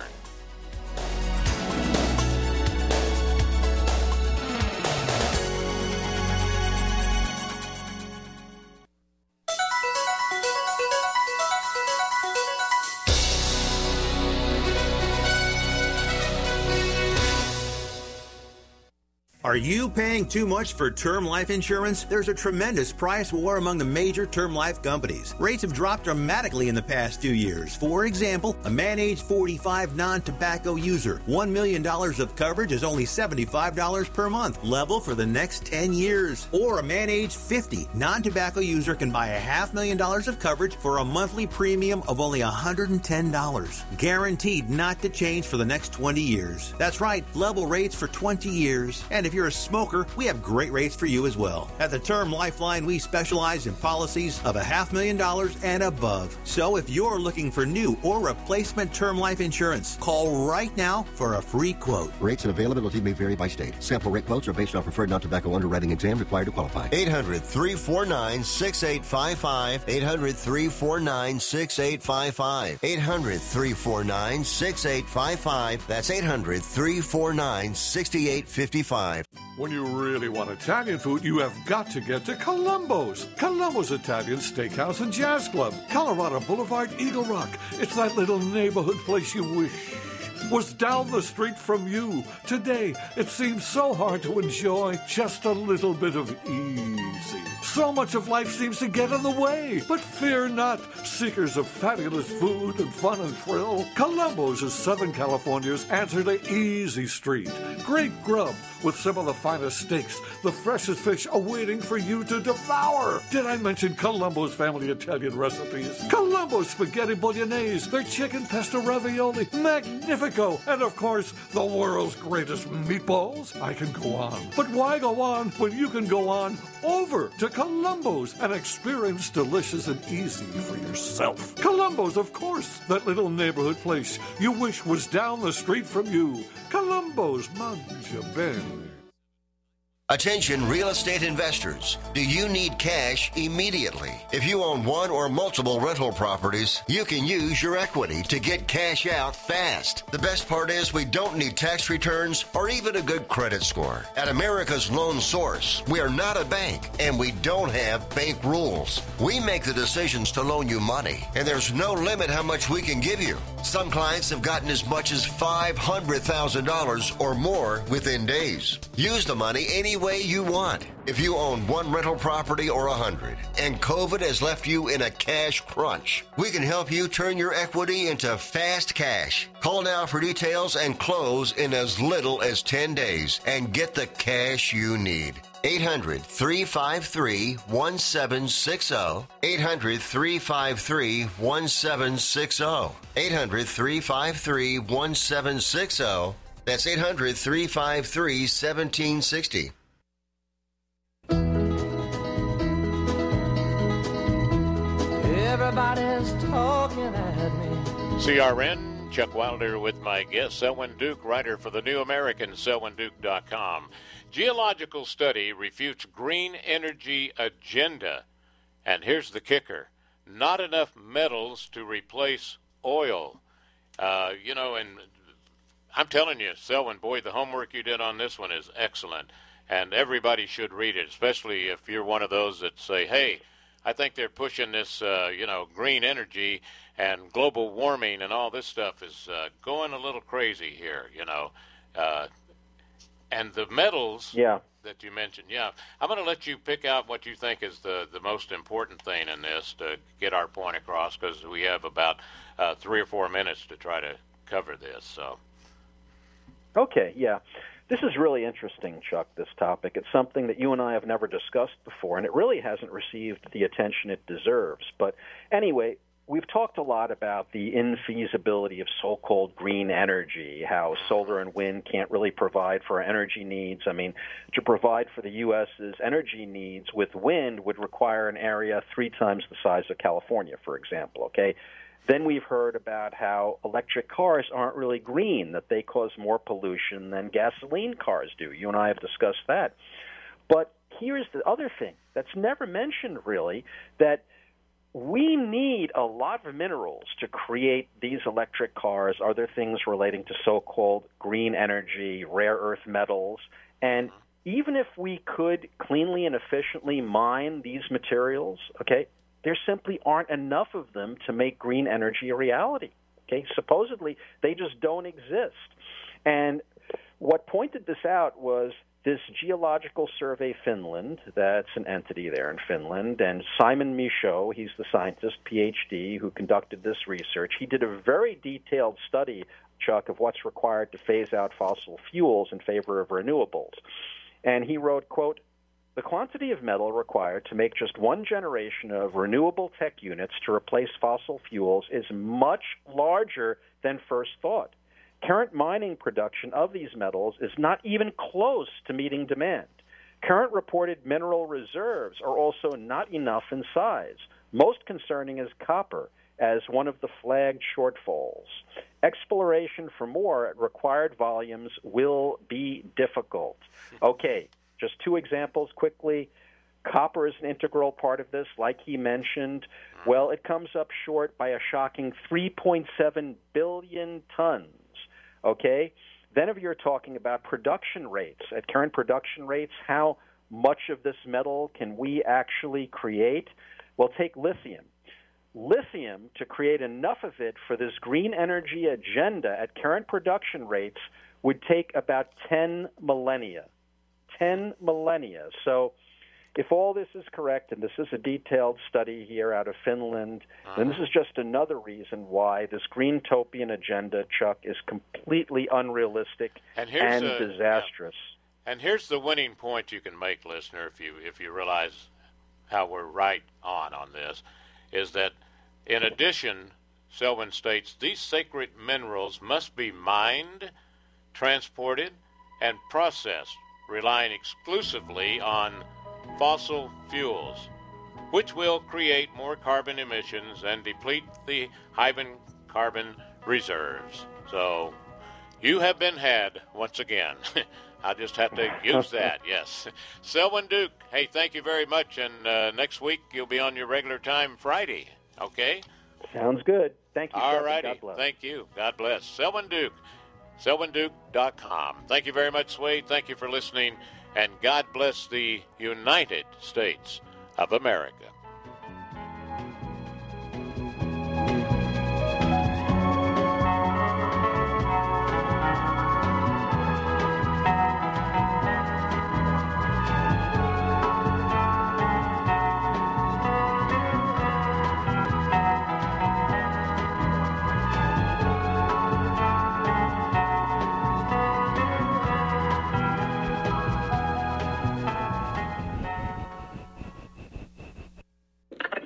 Are you paying too much for term life insurance? There's a tremendous price war among the major term life companies. Rates have dropped dramatically in the past few years. For example, a man age forty-five non-tobacco user, one million dollars of coverage is only seventy-five dollars per month, level for the next ten years. Or a man age fifty non-tobacco user can buy a half million dollars of coverage for a monthly premium of only one hundred ten dollars. Guaranteed not to change for the next twenty years. That's right, level rates for twenty years. And if If you're a smoker, we have great rates for you as well. At the Term Lifeline, we specialize in policies of a half million dollars and above. So if you're looking for new or replacement term life insurance, call right now for a free quote. Rates and availability may vary by state. Sample rate quotes are based on preferred non-tobacco underwriting exam required to qualify. eight hundred, three four nine, six eight five five. eight hundred, three four nine, six eight five five. eight hundred, three four nine, six eight five five. That's eight hundred, three four nine, six eight five five. When you really want Italian food, you have got to get to Columbo's. Columbo's Italian Steakhouse and Jazz Club. Colorado Boulevard, Eagle Rock. It's that little neighborhood place you wish was down the street from you. Today, it seems so hard to enjoy just a little bit of easy. So much of life seems to get in the way. But fear not, seekers of fabulous food and fun and thrill. Columbo's is Southern California's answer to Easy Street. Great grub with some of the finest steaks, the freshest fish awaiting for you to devour. Did I mention Columbo's family Italian recipes? Columbo's spaghetti bolognese, their chicken pesto ravioli, magnifico, and of course, the world's greatest meatballs. I can go on. But why go on when you can go on over to Columbo's and experience delicious and easy for yourself? Columbo's, of course, that little neighborhood place you wish was down the street from you. Columbo's, mangia bene. Attention real estate investors. Do you need cash immediately? If you own one or multiple rental properties, you can use your equity to get cash out fast. The best part is we don't need tax returns or even a good credit score. At America's Loan Source, we are not a bank and we don't have bank rules. We make the decisions to loan you money, and there's no limit how much we can give you. Some clients have gotten as much as five hundred thousand dollars or more within days. Use the money any way you want. If you own one rental property or a hundred, and COVID has left you in a cash crunch, we can help you turn your equity into fast cash. Call now for details and close in as little as ten days and get the cash you need. eight hundred, three five three, one seven six zero. eight hundred, three five three, one seven six zero. eight hundred, three five three, one seven six zero. That's eight hundred, three five three, one seven six zero. Everybody's talking at me. C R N, Chuck Wilder with my guest, Selwyn Duke, writer for the New American, selwyn duke dot com. Geological study refutes green energy agenda. And here's the kicker. Not enough metals to replace oil. Uh, you know, and I'm telling you, Selwyn, boy, the homework you did on this one is excellent. And everybody should read it, especially if you're one of those that say, hey, I think they're pushing this, uh, you know, green energy and global warming and all this stuff is uh, going a little crazy here, you know. Uh, and the metals yeah. that you mentioned, yeah, I'm going to let you pick out what you think is the, the most important thing in this to get our point across, because we have about uh, three or four minutes to try to cover this. So, okay, yeah. This is really interesting, Chuck, this topic. It's something that you and I have never discussed before, and it really hasn't received the attention it deserves. But anyway, we've talked a lot about the infeasibility of so-called green energy, how solar and wind can't really provide for our energy needs. I mean, to provide for the U S's energy needs with wind would require an area three times the size of California, for example, okay? Then we've heard about how electric cars aren't really green, that they cause more pollution than gasoline cars do. You and I have discussed that. But here's the other thing that's never mentioned, really, that we need a lot of minerals to create these electric cars, other things relating to so-called green energy, rare earth metals. And even if we could cleanly and efficiently mine these materials, okay, there simply aren't enough of them to make green energy a reality. Okay, supposedly they just don't exist. And what pointed this out was this Geological Survey Finland, that's an entity there in Finland, and Simon Michaud, he's the scientist, P H D, who conducted this research. He did a very detailed study, Chuck, of what's required to phase out fossil fuels in favor of renewables. And he wrote, quote, "The quantity of metal required to make just one generation of renewable tech units to replace fossil fuels is much larger than first thought. Current mining production of these metals is not even close to meeting demand. Current reported mineral reserves are also not enough in size. Most concerning is copper as one of the flagged shortfalls. Exploration for more at required volumes will be difficult." Okay. Just two examples quickly. Copper is an integral part of this, like he mentioned. Well, it comes up short by a shocking three point seven billion tons, okay? Then if you're talking about production rates, at current production rates, how much of this metal can we actually create? Well, take lithium. Lithium, to create enough of it for this green energy agenda at current production rates, would take about ten millennia. ten millennia. So if all this is correct, and this is a detailed study here out of Finland, uh-huh. then this is just another reason why this green-topian agenda, Chuck, is completely unrealistic and, and a, disastrous. Yeah. And here's the winning point you can make, listener, if you if you realize how we're right on on this, is that in addition, Selwyn states, these sacred minerals must be mined, transported, and processed, relying exclusively on fossil fuels, which will create more carbon emissions and deplete the hydrocarbon reserves. So you have been had once again. I just have to use that, yes. Selwyn Duke, hey, thank you very much. And uh, next week you'll be on your regular time Friday, okay? Sounds good. Thank you. All righty. God bless. Thank you. God bless. Selwyn Duke, selwyn duke dot com. Thank you very much, Swade. Thank you for listening. And God bless the United States of America.